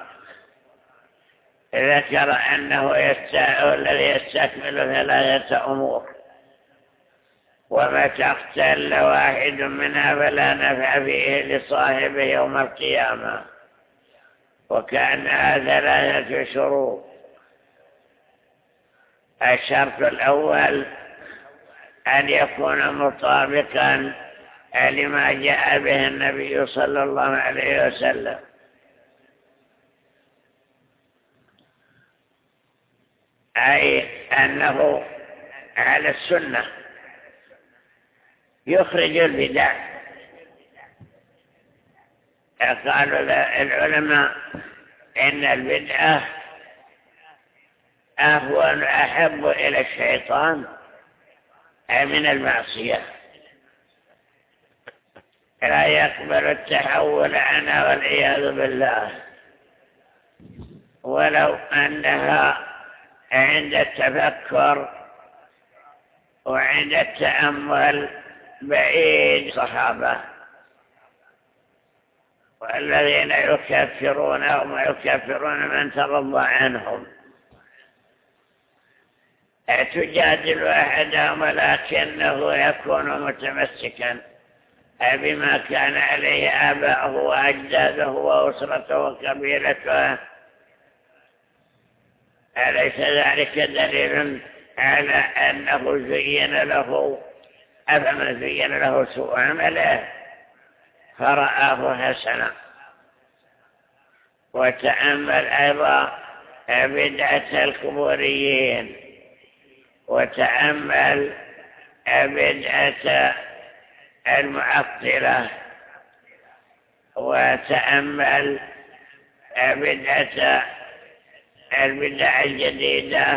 ذكر أنه الذي يستكمل ثلاثة أمور، وما تختل واحد منها فلا نفع فيه لصاحبه يوم القيامة، وكأنها ثلاثة شروط. الشرط الأول أن يكون مطابقا لما جاء به النبي صلى الله عليه وسلم، أي أنه على السنة، يخرج البدع قالوا العلماء إن البدعة أهون أحب إلى الشيطان من المعصية، لا يقبل التحول عنها والعياذ بالله، ولو أنها عند التفكر وعند التأمل بعيد صحابة، والذين يكفرونهم ويكفرون من ترضى عنهم. تجادل أحدهم ولكنه يكون متمسكا بما كان عليه آباؤه وأجداده وأسرته وقبيلته. أليس ذلك دليل على أنه زين له أفمن زين له سوء عمله فرآه حسنا؟ وتأمل أيضا بدعة القبوريين، وتأمل بدعة المعطلة، وتأمل بدعة البدع الجديدة،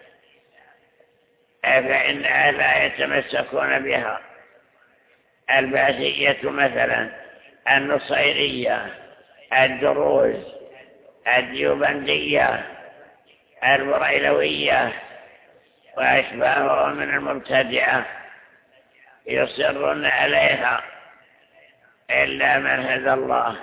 فإنها لا يتمسكون بها. البعثية مثلا، النصيرية، الدروز، الديوبندية، البريلوية وأشباههم من المبتدعة يصرون عليها إلا من هدى الله.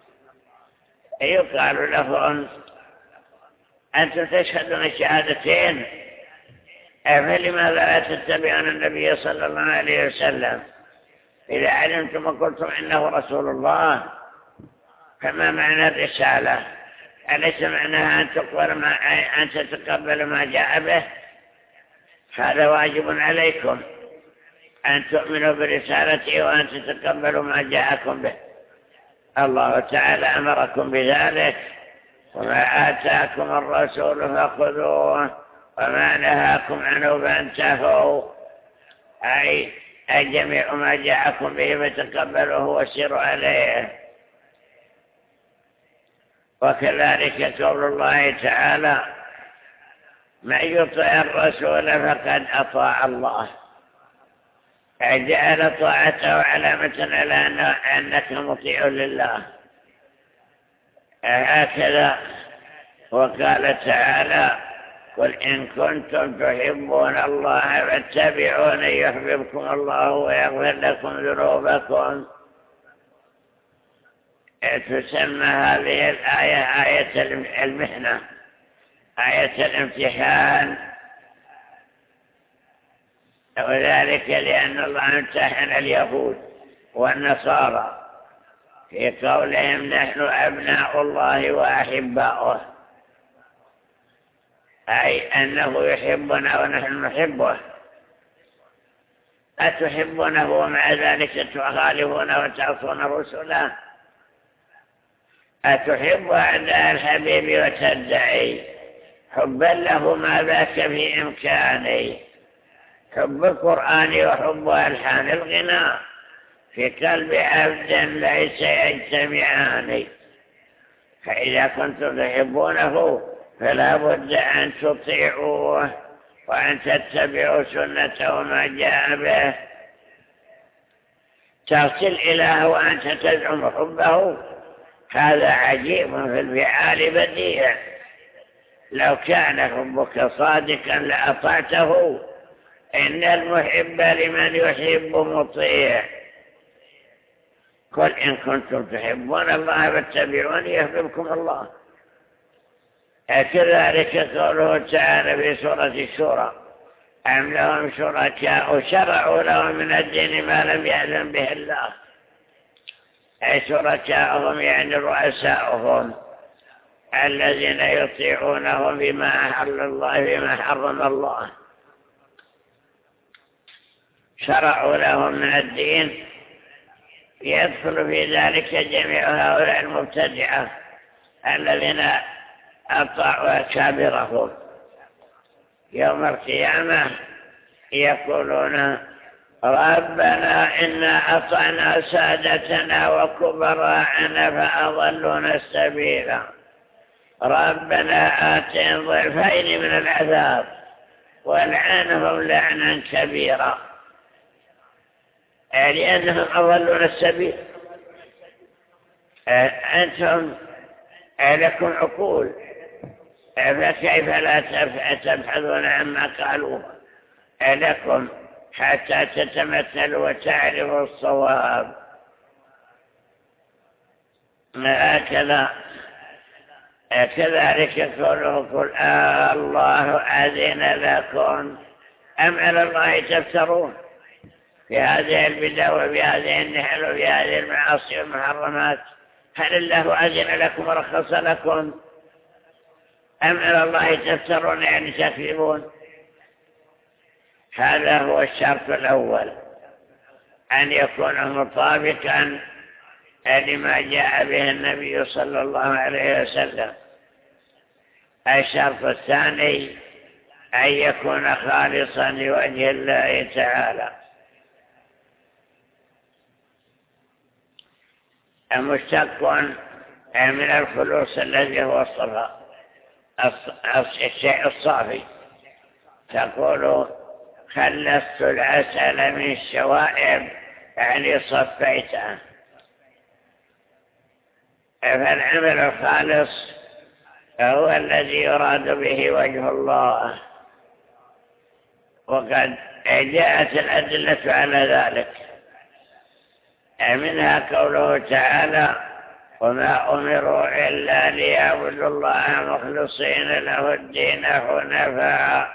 يقال لهم أنتم تشهدون الشهادتين، فلماذا لا تتبعون النبي صلى الله عليه وسلم؟ إذا علمتم وقلتم إنه رسول الله فما معنى الرسالة؟ أليس معناها أن تقبل ما أن تتقبل ما جاء به؟ هذا واجب عليكم أن تؤمنوا برسالته وأن تتقبلوا ما جاءكم به. الله تعالى أمركم بذلك: وما آتاكم الرسول فخذوه وما نهاكم عنه فانتهوا، أي جميع ما جاءكم به فتقبلوه وسيروا عليه. وكذلك قول الله تعالى: من يطع الرسول فقد أطاع الله، جعل طاعته علامة على أنك مطيع لله. هكذا وقال تعالى: قل إن كنتم تحبون الله فاتبعوني يحببكم الله ويغفر لكم ذنوبكم. تسمى هذه الآية آية المحنة، آية الامتحان، وذلك لأن الله امتحن اليهود والنصارى في قولهم: نحن أبناء الله وأحباؤه، أي أنه يحبنا ونحن نحبه. أتحبونه ومع ذلك تخالفون وتعصون رسله؟ أتحب أعداء الحبيب وتدعي حبا له ما ذاك في إمكاني؟ حب القرآن وحب ألحان الغناء في قلب عبد ليس يجتمعان، فإذا كنتم تحبونه فلا بد أن تطيعوه وأن تتبعوا سنته وما جاء به. تصل إله وأنت تزعم حبه، هذا عجيب في الفعال بديع. لو كان حبك صادقا لأطعته، إن المحب لمن يحب مطيع. قل إن كنتم تحبون الله فاتبعوني يحببكم الله. كذلك قوله تعالى في سورة الشورى: أم لهم شركاء شرعوا لهم من الدين ما لم يأذن به الله. أي شركاءهم يعني رؤساؤهم الذين يطيعونهم بما أحل الله بما حرم الله، شرعوا لهم من الدين. يدخل في ذلك جميع هؤلاء المبتدعة الذين أطاعوا أكابرهم. يوم القيامة يقولون: ربنا إنا أطعنا سادتنا وكبراءنا فأضلونا السبيل ربنا آتهم ضعفين من العذاب والعنهم لعنا كبيرا لأنهم أضلونا السبيل. أنتم لكم عقول فكيف لا تبحثون عما قالوا لكم حتى تتمثلوا وتعرفوا الصواب؟ هكذا كذلك قوله قل آه الله أذن لكم أم على الله تفترون في هذه البدع وفي هذه النحل وفي هذه المعاصي والمحرمات. هل الله أذن لكم ورخص لكم أم على الله تفترون يعني تكذبون؟ هذا هو الشرط الأول، أن يكون مطابقا لما جاء به النبي صلى الله عليه وسلم. الشرط الثاني أن يكون خالصا لوجه الله تعالى. مشتق من الخلوص الذي هو الصفاء، الشيء الصافي. تقول خلصت العسل من الشوائب يعني صفيته. فالعمل الخالص هو الذي يراد به وجه الله، وقد جاءت الأدلة على ذلك. منها قوله تعالى وما أمروا إلا ليعبدوا الله مخلصين له الدين حنفاء.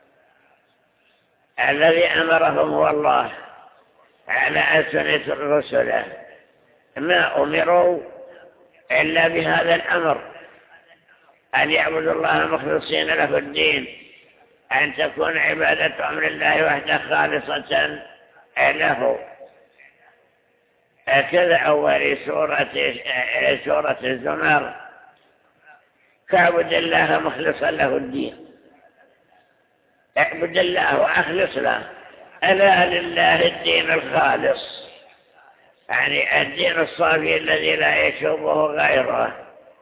الذي أمرهم هو الله على ألسنة رسله، ما أمروا إلا بهذا الأمر أن يعبدوا الله مخلصين له الدين، أن تكون عبادة أمر الله وحده خالصة له. هكذا أول سورة سورة الزمر فاعبد الله مخلصا له الدين. اعبد الله وأخلص له. ألا لله الدين الخالص، يعني الدين الصافي الذي لا يشوبه غيره.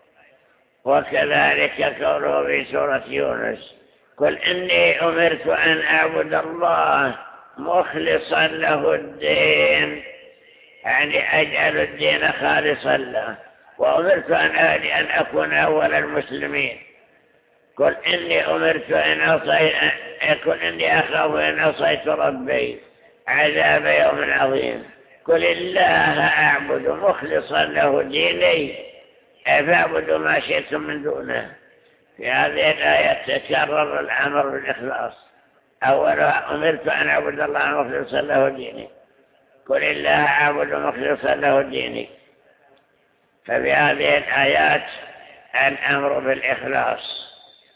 وكذلك قوله في سورة يونس قل إني أمرت أن أعبد الله مخلصا له الدين، يعني أجعل الدين خالصا له. وأمرت أن أن أكون أول المسلمين. قل إني أمرت أن أصيت قل إني أخاف أن أصيت ربي عذاب يوم عظيم. قل الله أعبد مخلصا له ديني فاعبدوا ما شئتم من دونه. في هذه الآية تكرر الأمر بالإخلاص. أولا أمرت أن أعبد الله مخلصا له ديني، قل الله أعبد مخلصا له ديني. ففي هذه الآيات الأمر بالإخلاص.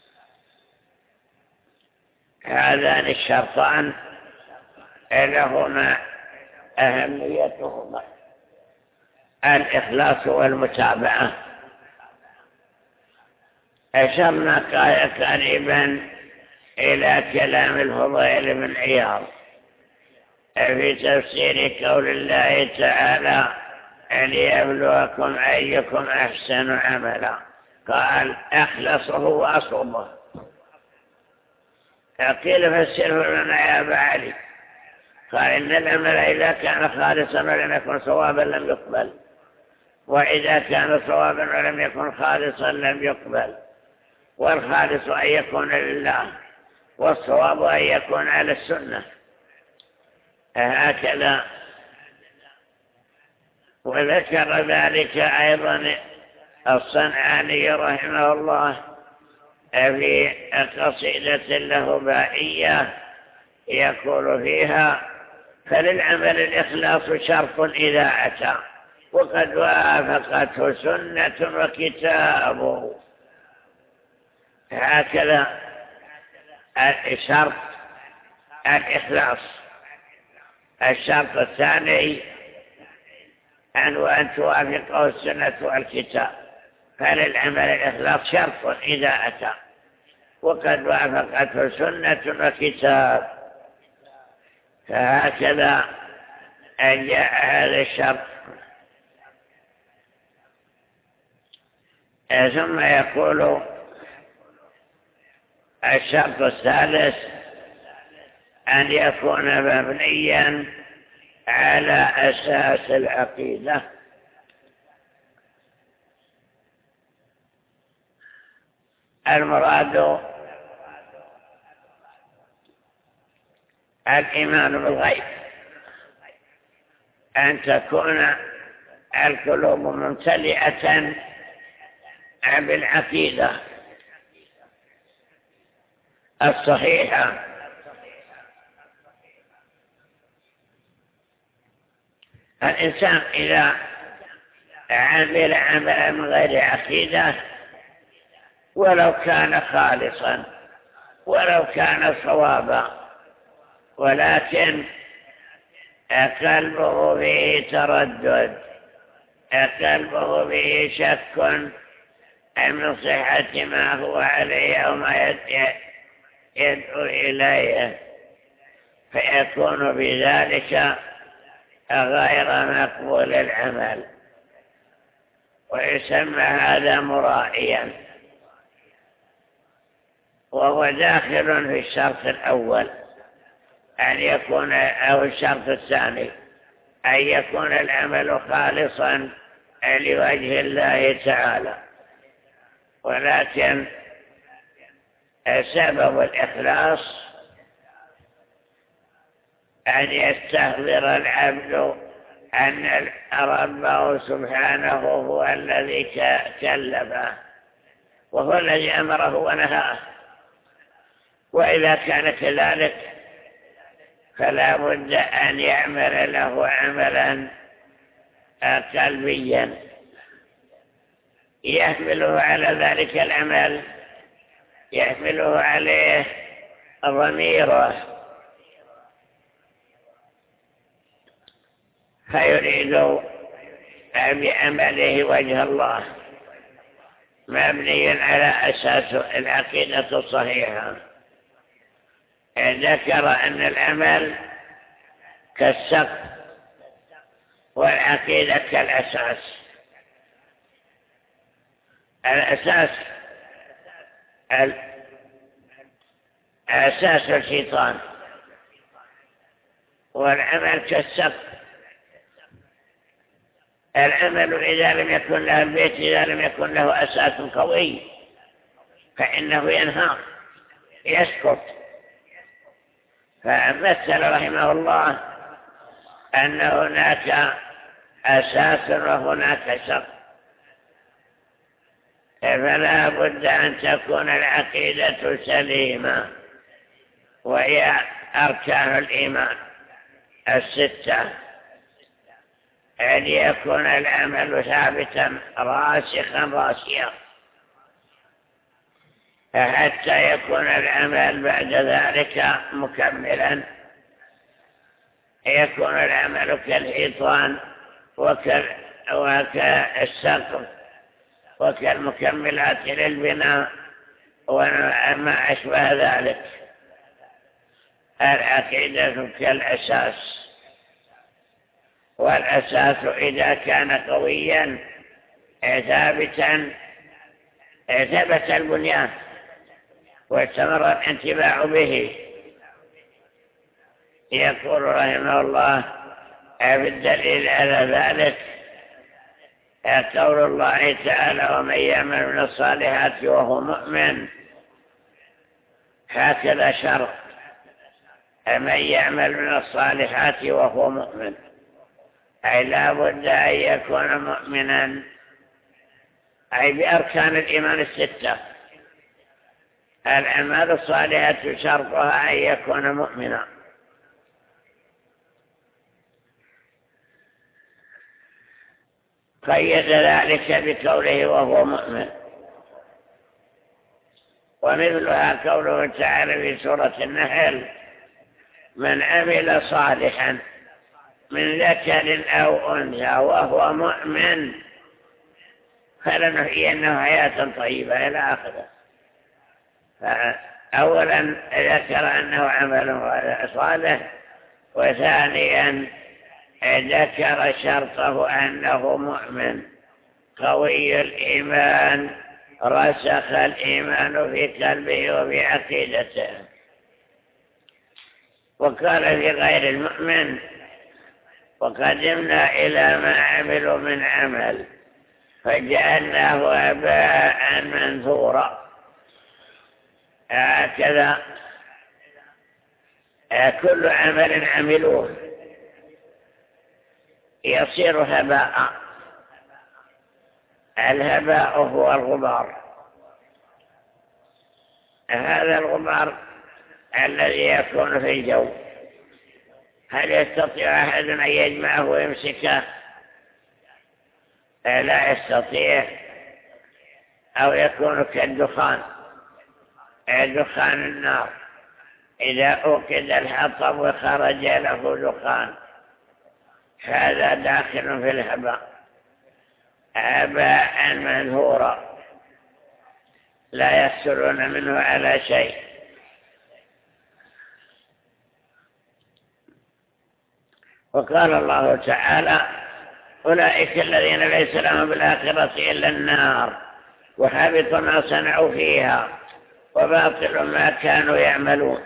هذان الشرطان لهما أهميتهما الإخلاص والمتابعة. أشرنا قريبا إلى كلام الفضيل بن عياض في تفسير قول الله تعالى ليبلوكم أيكم أحسن عملا. قال أخلصه وأصوبه. قيل فسره لنا يا أبا علي. قال إن العمل إذا كان خالصا ولم يكن صوابا لم يقبل، وإذا كان صوابا ولم يكن خالصا لم يقبل. والخالص أن يكون لله، والصواب أن يكون على السنة. هكذا. وذكر ذلك أيضا الصنعاني رحمه الله في قصيدة له بائية يقول فيها فللعمل الإخلاص شرط إذا أتى وقد وافقته سنة وكتاب. هكذا الشرط الإخلاص. الشرط الثاني أن وأن توافقه السنة والكتاب. فللعمل الإخلاص شرط إذا أتى وقد وافقته سنة وكتاب. فهكذا جاء هذا الشرط. ثم يقول الشرط الثالث أن يكون مبنيا على أساس العقيدة. المراد الإيمان بالغيب، أن تكون القلوب ممتلئة بالعقيدة الصحيحة. الإنسان إذا عمل عملا من غير عقيدة ولو كان خالصا ولو كان صوابا، ولكن قلبه به تردد، قلبه به شك من صحة ما هو عليه أو ما يدعو إليه، فيكون بذلك غير مقبول العمل، ويسمى هذا مرائيا، وهو داخل في الشرط الأول أن يكون، أو الشرط الثاني أن يكون العمل خالصا لوجه الله تعالى. ولكن سبب الإخلاص أن يستحضر العبد أن ربه سبحانه هو الذي كلفه وهو الذي أمره ونهاه. وإذا كان كذلك فلا بد أن يعمل له عملا قلبيا يحمله على ذلك العمل، يحمله عليه ضميره، فيريد بعمله وجه الله مبني على أساس العقيدة الصحيحة. ذكر أن العمل كالسقف والعقيدة كالأساس. الأساس أساس الشيطان، والعمل كالسقف. العمل إذا لم يكن له البيت، إذا لم يكن له أساس قوي فإنه ينهار يسقط. فمثل رحمه الله أن هناك أساس وهناك سقف، فلا بد أن تكون العقيدة سليمة، وهي أركان الإيمان الستة، أن يكون العمل ثابتا راسخا راسيا، حتى يكون العمل بعد ذلك مكملا. يكون العمل كالحيطان وكالسقف وكالمكملات للبناء وما أشبه ذلك. العقيدة كالأساس، والأساس إذا كان قويا ثابتا ثبت البنيان واستمر الانتباع به. يقول رحمه الله في الدليل على ذلك قول الله تعالى: ومن يعمل من الصالحات وهو مؤمن. هكذا شرط: من يعمل من الصالحات وهو مؤمن، أي لا بد أن يكون مؤمنا، أي بأركان الإيمان الستة. الأعمال الصالحة شرطها أن يكون مؤمنا. قيد ذلك بقوله وهو مؤمن. ومثلها قوله تعالى في سورة النحل: من عمل صالحا من ذكر أو أنثى وهو مؤمن فلنحيينه حياة طيبة إلى آخره. فأولا ذكر أنه عمل صالح، وثانيا ذكر شرطه أنه مؤمن قوي الإيمان رسخ الإيمان في قلبه وفي عقيدته. وقال في غير المؤمن وقدمنا إلى ما عملوا من عمل فجعلناه هباء منثورا. هكذا كل عمل عملوه يصير هباء. الهباء هو الغبار، هذا الغبار الذي يكون في الجو، هل يستطيع أحد أن يجمعه ويمسكه؟ لا يستطيع. أو يكون كالدخان، دخان النار إذا أوقد الحطب وخرج له دخان، هذا داخل في الهباء، هباء منثورا لا يحصلون منه على شيء. وقال الله تعالى أولئك الذين ليس لهم بالآخرة إلا النار وحبط ما صنعوا فيها وباطل ما كانوا يعملون.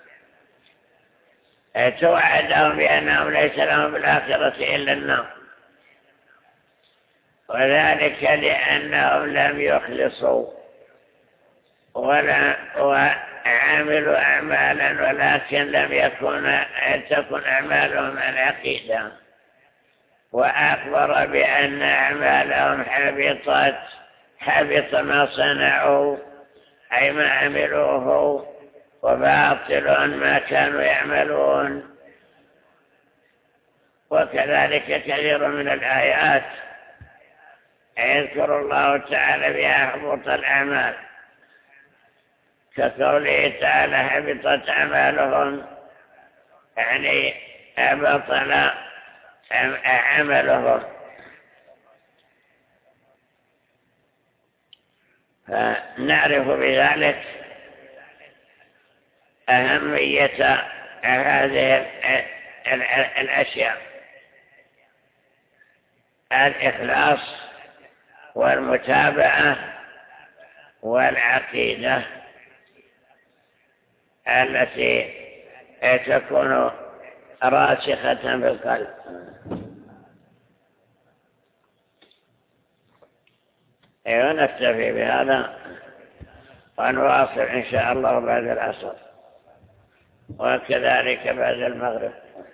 توعدهم بأنهم ليس لهم بالآخرة إلا النار، وذلك لأنهم لم يخلصوا ولا وعملوا أعمالا ولكن لم يكن تكن أعمالهم العقيدة، وأخبر بأن أعمالهم حبطت حبط ما صنعوا أي ما عملوه وباطل ما كانوا يعملون. وكذلك كثير من الآيات يذكر الله تعالى بها حبط الأعمال، كقوله تعالى حبطت أعمالهم، يعني أبطل عملهم. فنعرف بذلك أهمية هذه الأشياء، الإخلاص والمتابعة والعقيدة التي تكون راسخة في القلب. ونكتفي بهذا ونواصل إن شاء الله بعد العصر وكذلك بعد المغرب.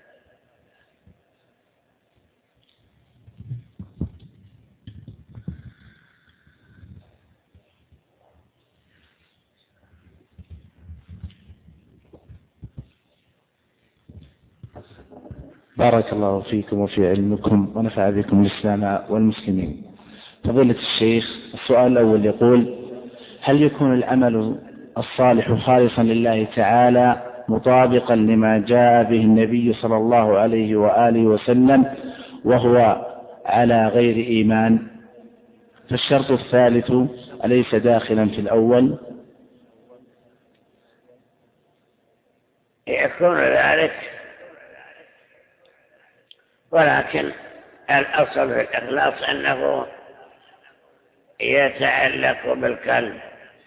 بارك الله فيكم وفي علمكم ونفع بكم الإسلام والمسلمين. فضيلة الشيخ، السؤال الأول يقول: هل يكون العمل الصالح خالصا لله تعالى مطابقا لما جاء به النبي صلى الله عليه وآله وسلم وهو على غير إيمان؟ فالشرط الثالث أليس داخلا في الأول؟ يكون ذلك، ولكن الأصل في الإخلاص أنه يتعلق بالقلب،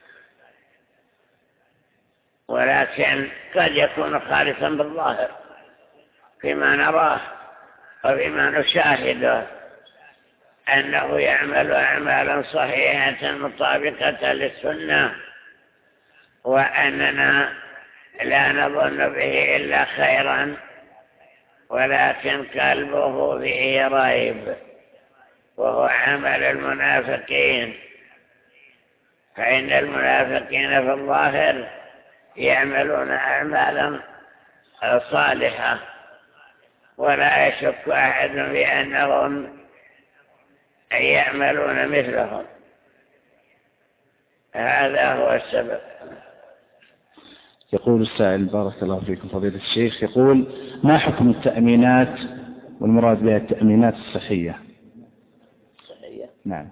ولكن قد يكون خالصا بالظاهر فيما نراه وفيما نشاهده أنه يعمل أعمالا صحيحة مطابقة للسنة، وأننا لا نظن به إلا خيرا، ولكن قلبه فيه ريب، وهو عمل المنافقين. فإن المنافقين في الظاهر يعملون أعمالا صالحة ولا يشك أحد بأنهم يعملون مثلهم. هذا هو السبب. يقول السائل: بارك الله فيكم فضيلة الشيخ، يقول: ما حكم التأمينات، والمراد بها التأمينات الصحية؟ صحية. نعم.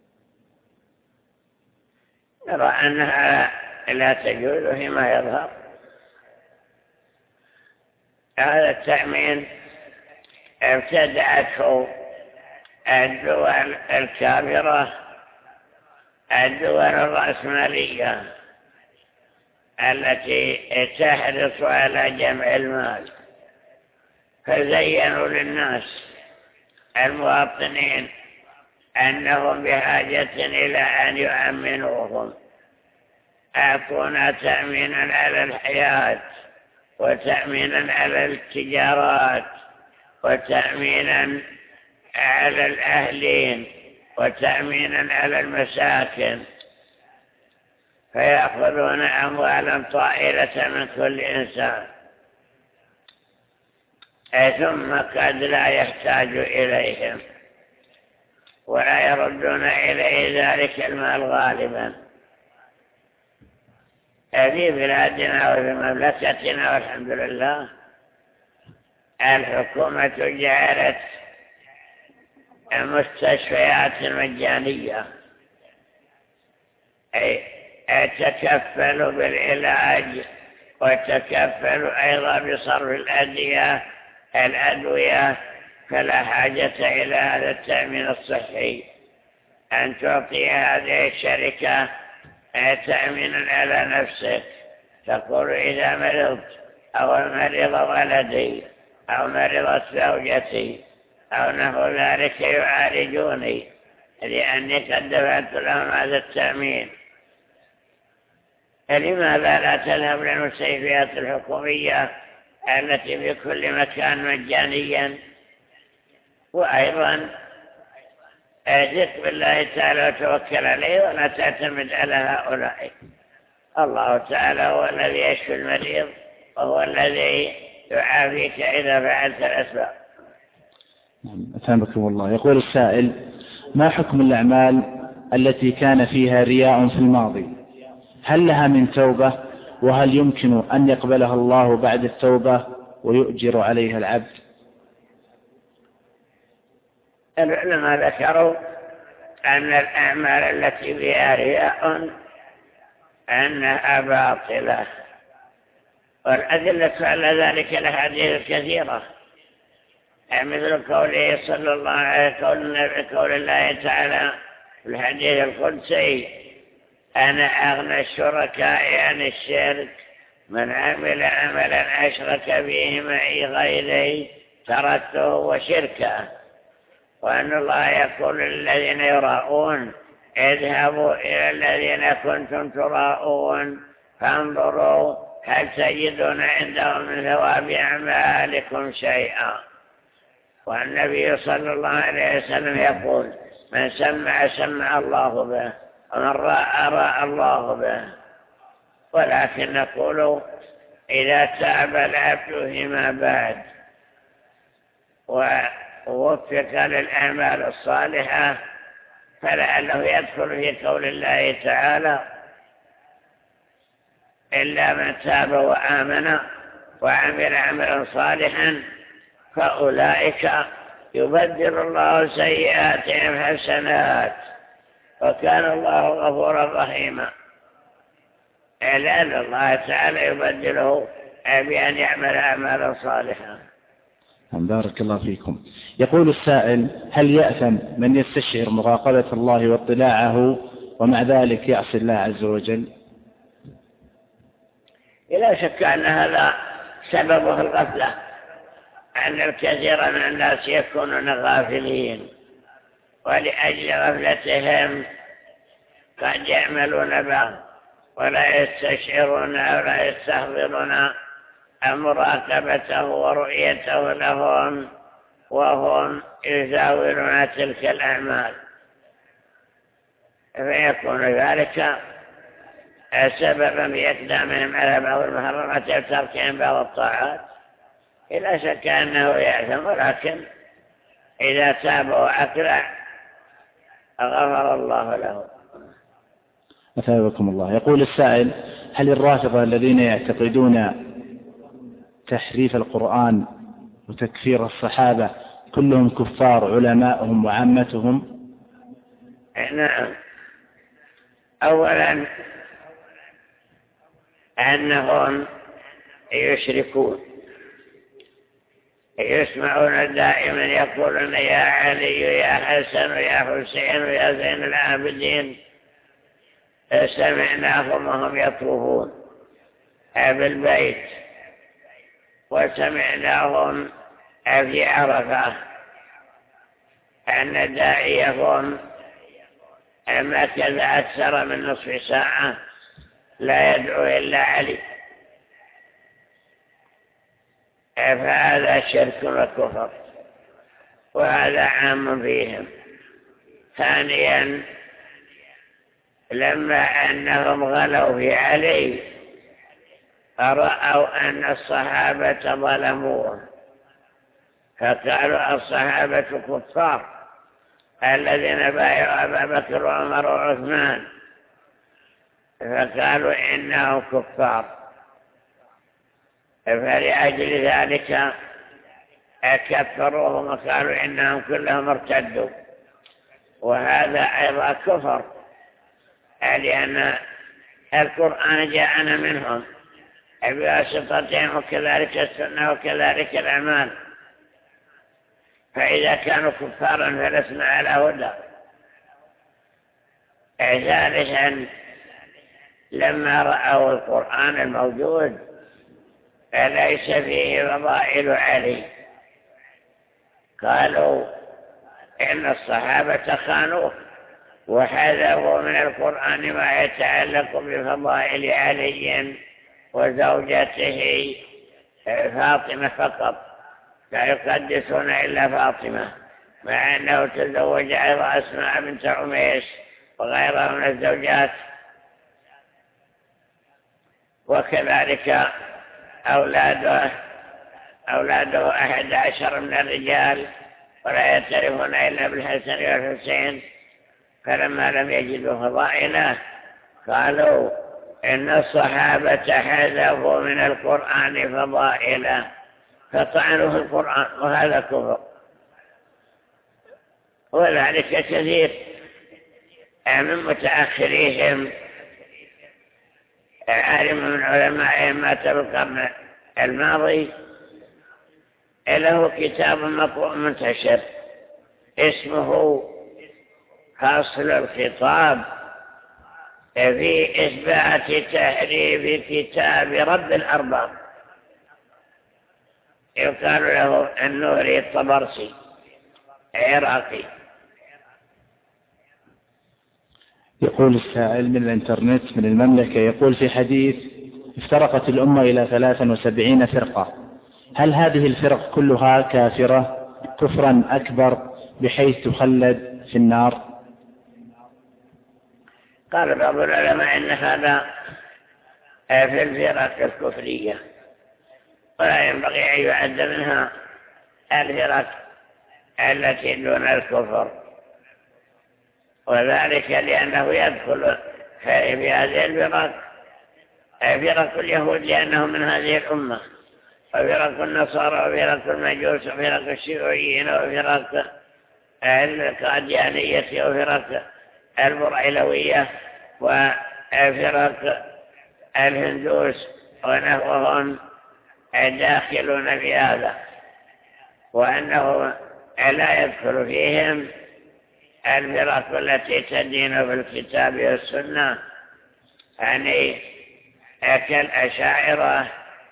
نرى أنها لا تجوز فيما يظهر، هذا التأمين ابتدعته الدول الكافرة، الدول الرأسمالية التي تحرص على جمع المال، فزينوا للناس المواطنين أنهم بحاجة إلى أن يؤمنوهم. أعطونا تأمينا على الحياة، وتأمينا على التجارات، وتأمينا على الأهلين، وتأمينا على المساكن، فيأخذون أموالا طائلة من كل إنسان، ثم قد لا يحتاج إليهم ولا يردون إليه ذلك المال غالبا. في بلادنا وفي مملكتنا والحمد لله الحكومة جعلت مستشفيات مجانية، أي تكفل بالعلاج وتكفل أيضا بصرف الأدوية الأدوية فلا حاجة إلى هذا التأمين الصحي، أن تعطي هذه الشركة تأمينا على نفسك، تقول إذا مرضت أو مرض ولدي أو مرضت زوجتي أو نحو ذلك يعالجوني لأني قد دفعت لهم هذا التأمين. لماذا لا تذهب للمستشفيات الحكومية التي في كل مكان مجانيا؟ وأيضا أجد بالله تعالى وتوكل عليه ولا تعتمد على هؤلاء. الله تعالى هو الذي يشفي المريض وهو الذي يعافيك إذا فعلت الأسباب. أثابكم الله. يقول السائل: ما حكم الأعمال التي كان فيها رياء في الماضي؟ هل لها من توبة؟ وهل يمكن أن يقبلها الله بعد التوبة ويؤجر عليها العبد؟ العلماء ذكروا أن الأعمال التي فيها رياء أنها باطلة، والأدلة على ذلك الأحاديث كثيرة، مثل قوله صلى الله عليه وسلم قول الله تعالى في الحديث القدسي: أنا أغنى الشركاء عن الشرك، من عمل عملا أشرك فيه معي غيري تركته وشركه. وأن الله يقول للذين يراءون: اذهبوا إلى الذين كنتم تراءون فانظروا هل تجدون عندهم من ثواب أعمالكم شيئا. والنبي صلى الله عليه وسلم يقول: من سمع سمع الله به، ومن راى راى الله به. ولكن نقول إذا تاب العبد فيما بعد ووفق للأعمال الصالحة فلعله يدخل في قول الله تعالى: إلا من تاب وآمن وعمل عملا صالحا فأولئك يبدل الله سيئاتهم حسنات وكان الله غفورا رحيما. لأن الله تعالى يبدله بأن يعمل أعمالا صالحة. بارك الله فيكم. يقول السائل: هل يأثم من يستشعر مراقبة الله واطلاعه ومع ذلك يعصي الله عز وجل؟ لا شك أن هذا سببه الغفلة، أن الكثير من الناس يكونون غافلين، ولأجل غفلتهم قد يعملون بعض ولا يستشعرون ولا يستحضرون مراقبته ورؤيته لهم وهم يزاولون تلك الأعمال، فيكون ذلك سببا بإقدامهم على بعض المحرمات وتركهم بعض الطاعات. لا شك أنه يأثم، ولكن إذا تاب وأقلع غفر الله له. أثابكم الله. يقول السائل: هل الرافضة الذين يعتقدون تحريف القرآن وتكفير الصحابة كلهم كفار علماءهم وعامتهم؟ نعم. أولا أنهم يشركون يسمعون دائما يقولون يا علي يا حسن يا حسين يا زين العابدين، سمعناهم وهم يطوفون بالبيت، وسمعناهم في عرفة أن داعيهم مكث أكثر من نصف ساعة لا يدعو إلا علي، فهذا شرك وكفر، وهذا عام فيهم. ثانيا لما أنهم غلوا في علي رأوا أن الصحابة ظلموه، فقالوا الصحابة كفار الذين بايعوا أبا بكر وعمر وعثمان، فقالوا إنهم كفار، فلأجل ذلك كفروهم وقالوا إنهم كلهم ارتدوا، وهذا أيضا كفر، لأن القرآن جاءنا منهم بواسطتهم، وكذلك السنة وكذلك الأعمال، فإذا كانوا كفارا فلسنا على هدى. ثالثا لما رأوا القرآن الموجود ليس فيه فضائل علي، قالوا إن الصحابة خانوه وحذفوا من القرآن ما يتعلق بفضائل علي وزوجته فاطمة فقط، لا يقدسون إلا فاطمة، مع أنه تزوج أيضا أسماء بنت عميس وغيرها من الزوجات، وكذلك أولاده أولاده أحد عشر من الرجال ولا يعترفون إلا بالحسن والحسين، فلما لم يجدوا فضائله قالوا إن الصحابة حذفوا من القرآن فضائله فطعنوا في القرآن، وهذا كفر. وذلك كثير من متأخريهم، عالم من علمائهم مات بالقرن الماضي له كتاب مطبوع منتشر اسمه فصل الخطاب في إثبات تحريف كتاب رب الأرباب، يقال له النوري الطبرسي عراقي. يقول السائل من الانترنت من المملكة، يقول في حديث افترقت الأمة إلى ثلاث وسبعين فرقة، هل هذه الفرق كلها كافرة كفرا أكبر بحيث تخلد في النار؟ قال بعض العلماء إن هذا في الفرق الكفرية، ولا ينبغي أن يعد منها الفرق التي دون الكفر، وذلك لأنه يدخل في هذه الفرق فرق اليهود لأنهم من هذه الأمة، وفرق النصارى وفرق المجوس وفرق الشيوعيين وفرق القاديانية وفرق البرعلوية وفرق الهندوس ونحوهم داخلون في هذا، وأنه لا يدخل فيهم الفرق التي تدين بالكتاب والسنة، يعني كالأشاعرة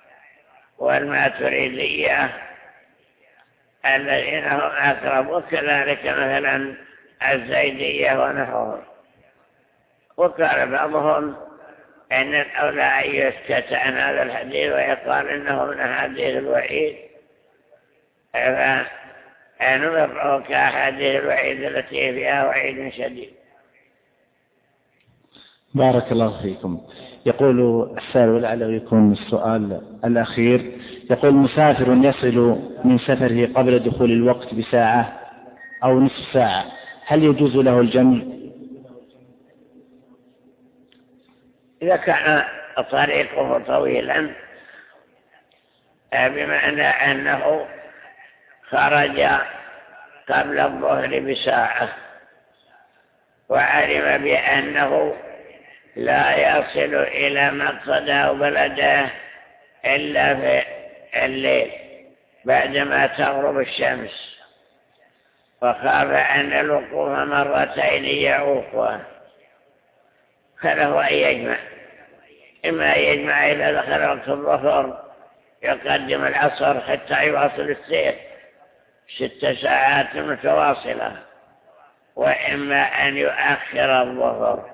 والماتريدية الذين هم أقرب، وكذلك مثلا الزيدية ونحوهم. وقال بعضهم أن الأولى أن يسكت عن هذا الحديث ويقال إنه من أحاديث الوعيد، فنمره كأحاديث الوعيد التي فيها وعيد شديد. بارك الله فيكم. يقول السائل ولعله يكون السؤال الأخير، يقول مسافر يصل من سفره قبل دخول الوقت بساعة أو نصف ساعة، هل يجوز له الجمع؟ إذا كان طريقه طويلا بمعنى أنه خرج قبل الظهر بساعة وعلم بأنه لا يصل إلى مقصده أو بلده إلا في الليل بعدما تغرب الشمس، وخاف أن الوقوف مرتين يعوقه، فله أن يجمع، إما أن يجمع إذا دخل وقت الظهر يقدم العصر حتى يواصل السير ست ساعات متواصلة، وإما أن يؤخر الظهر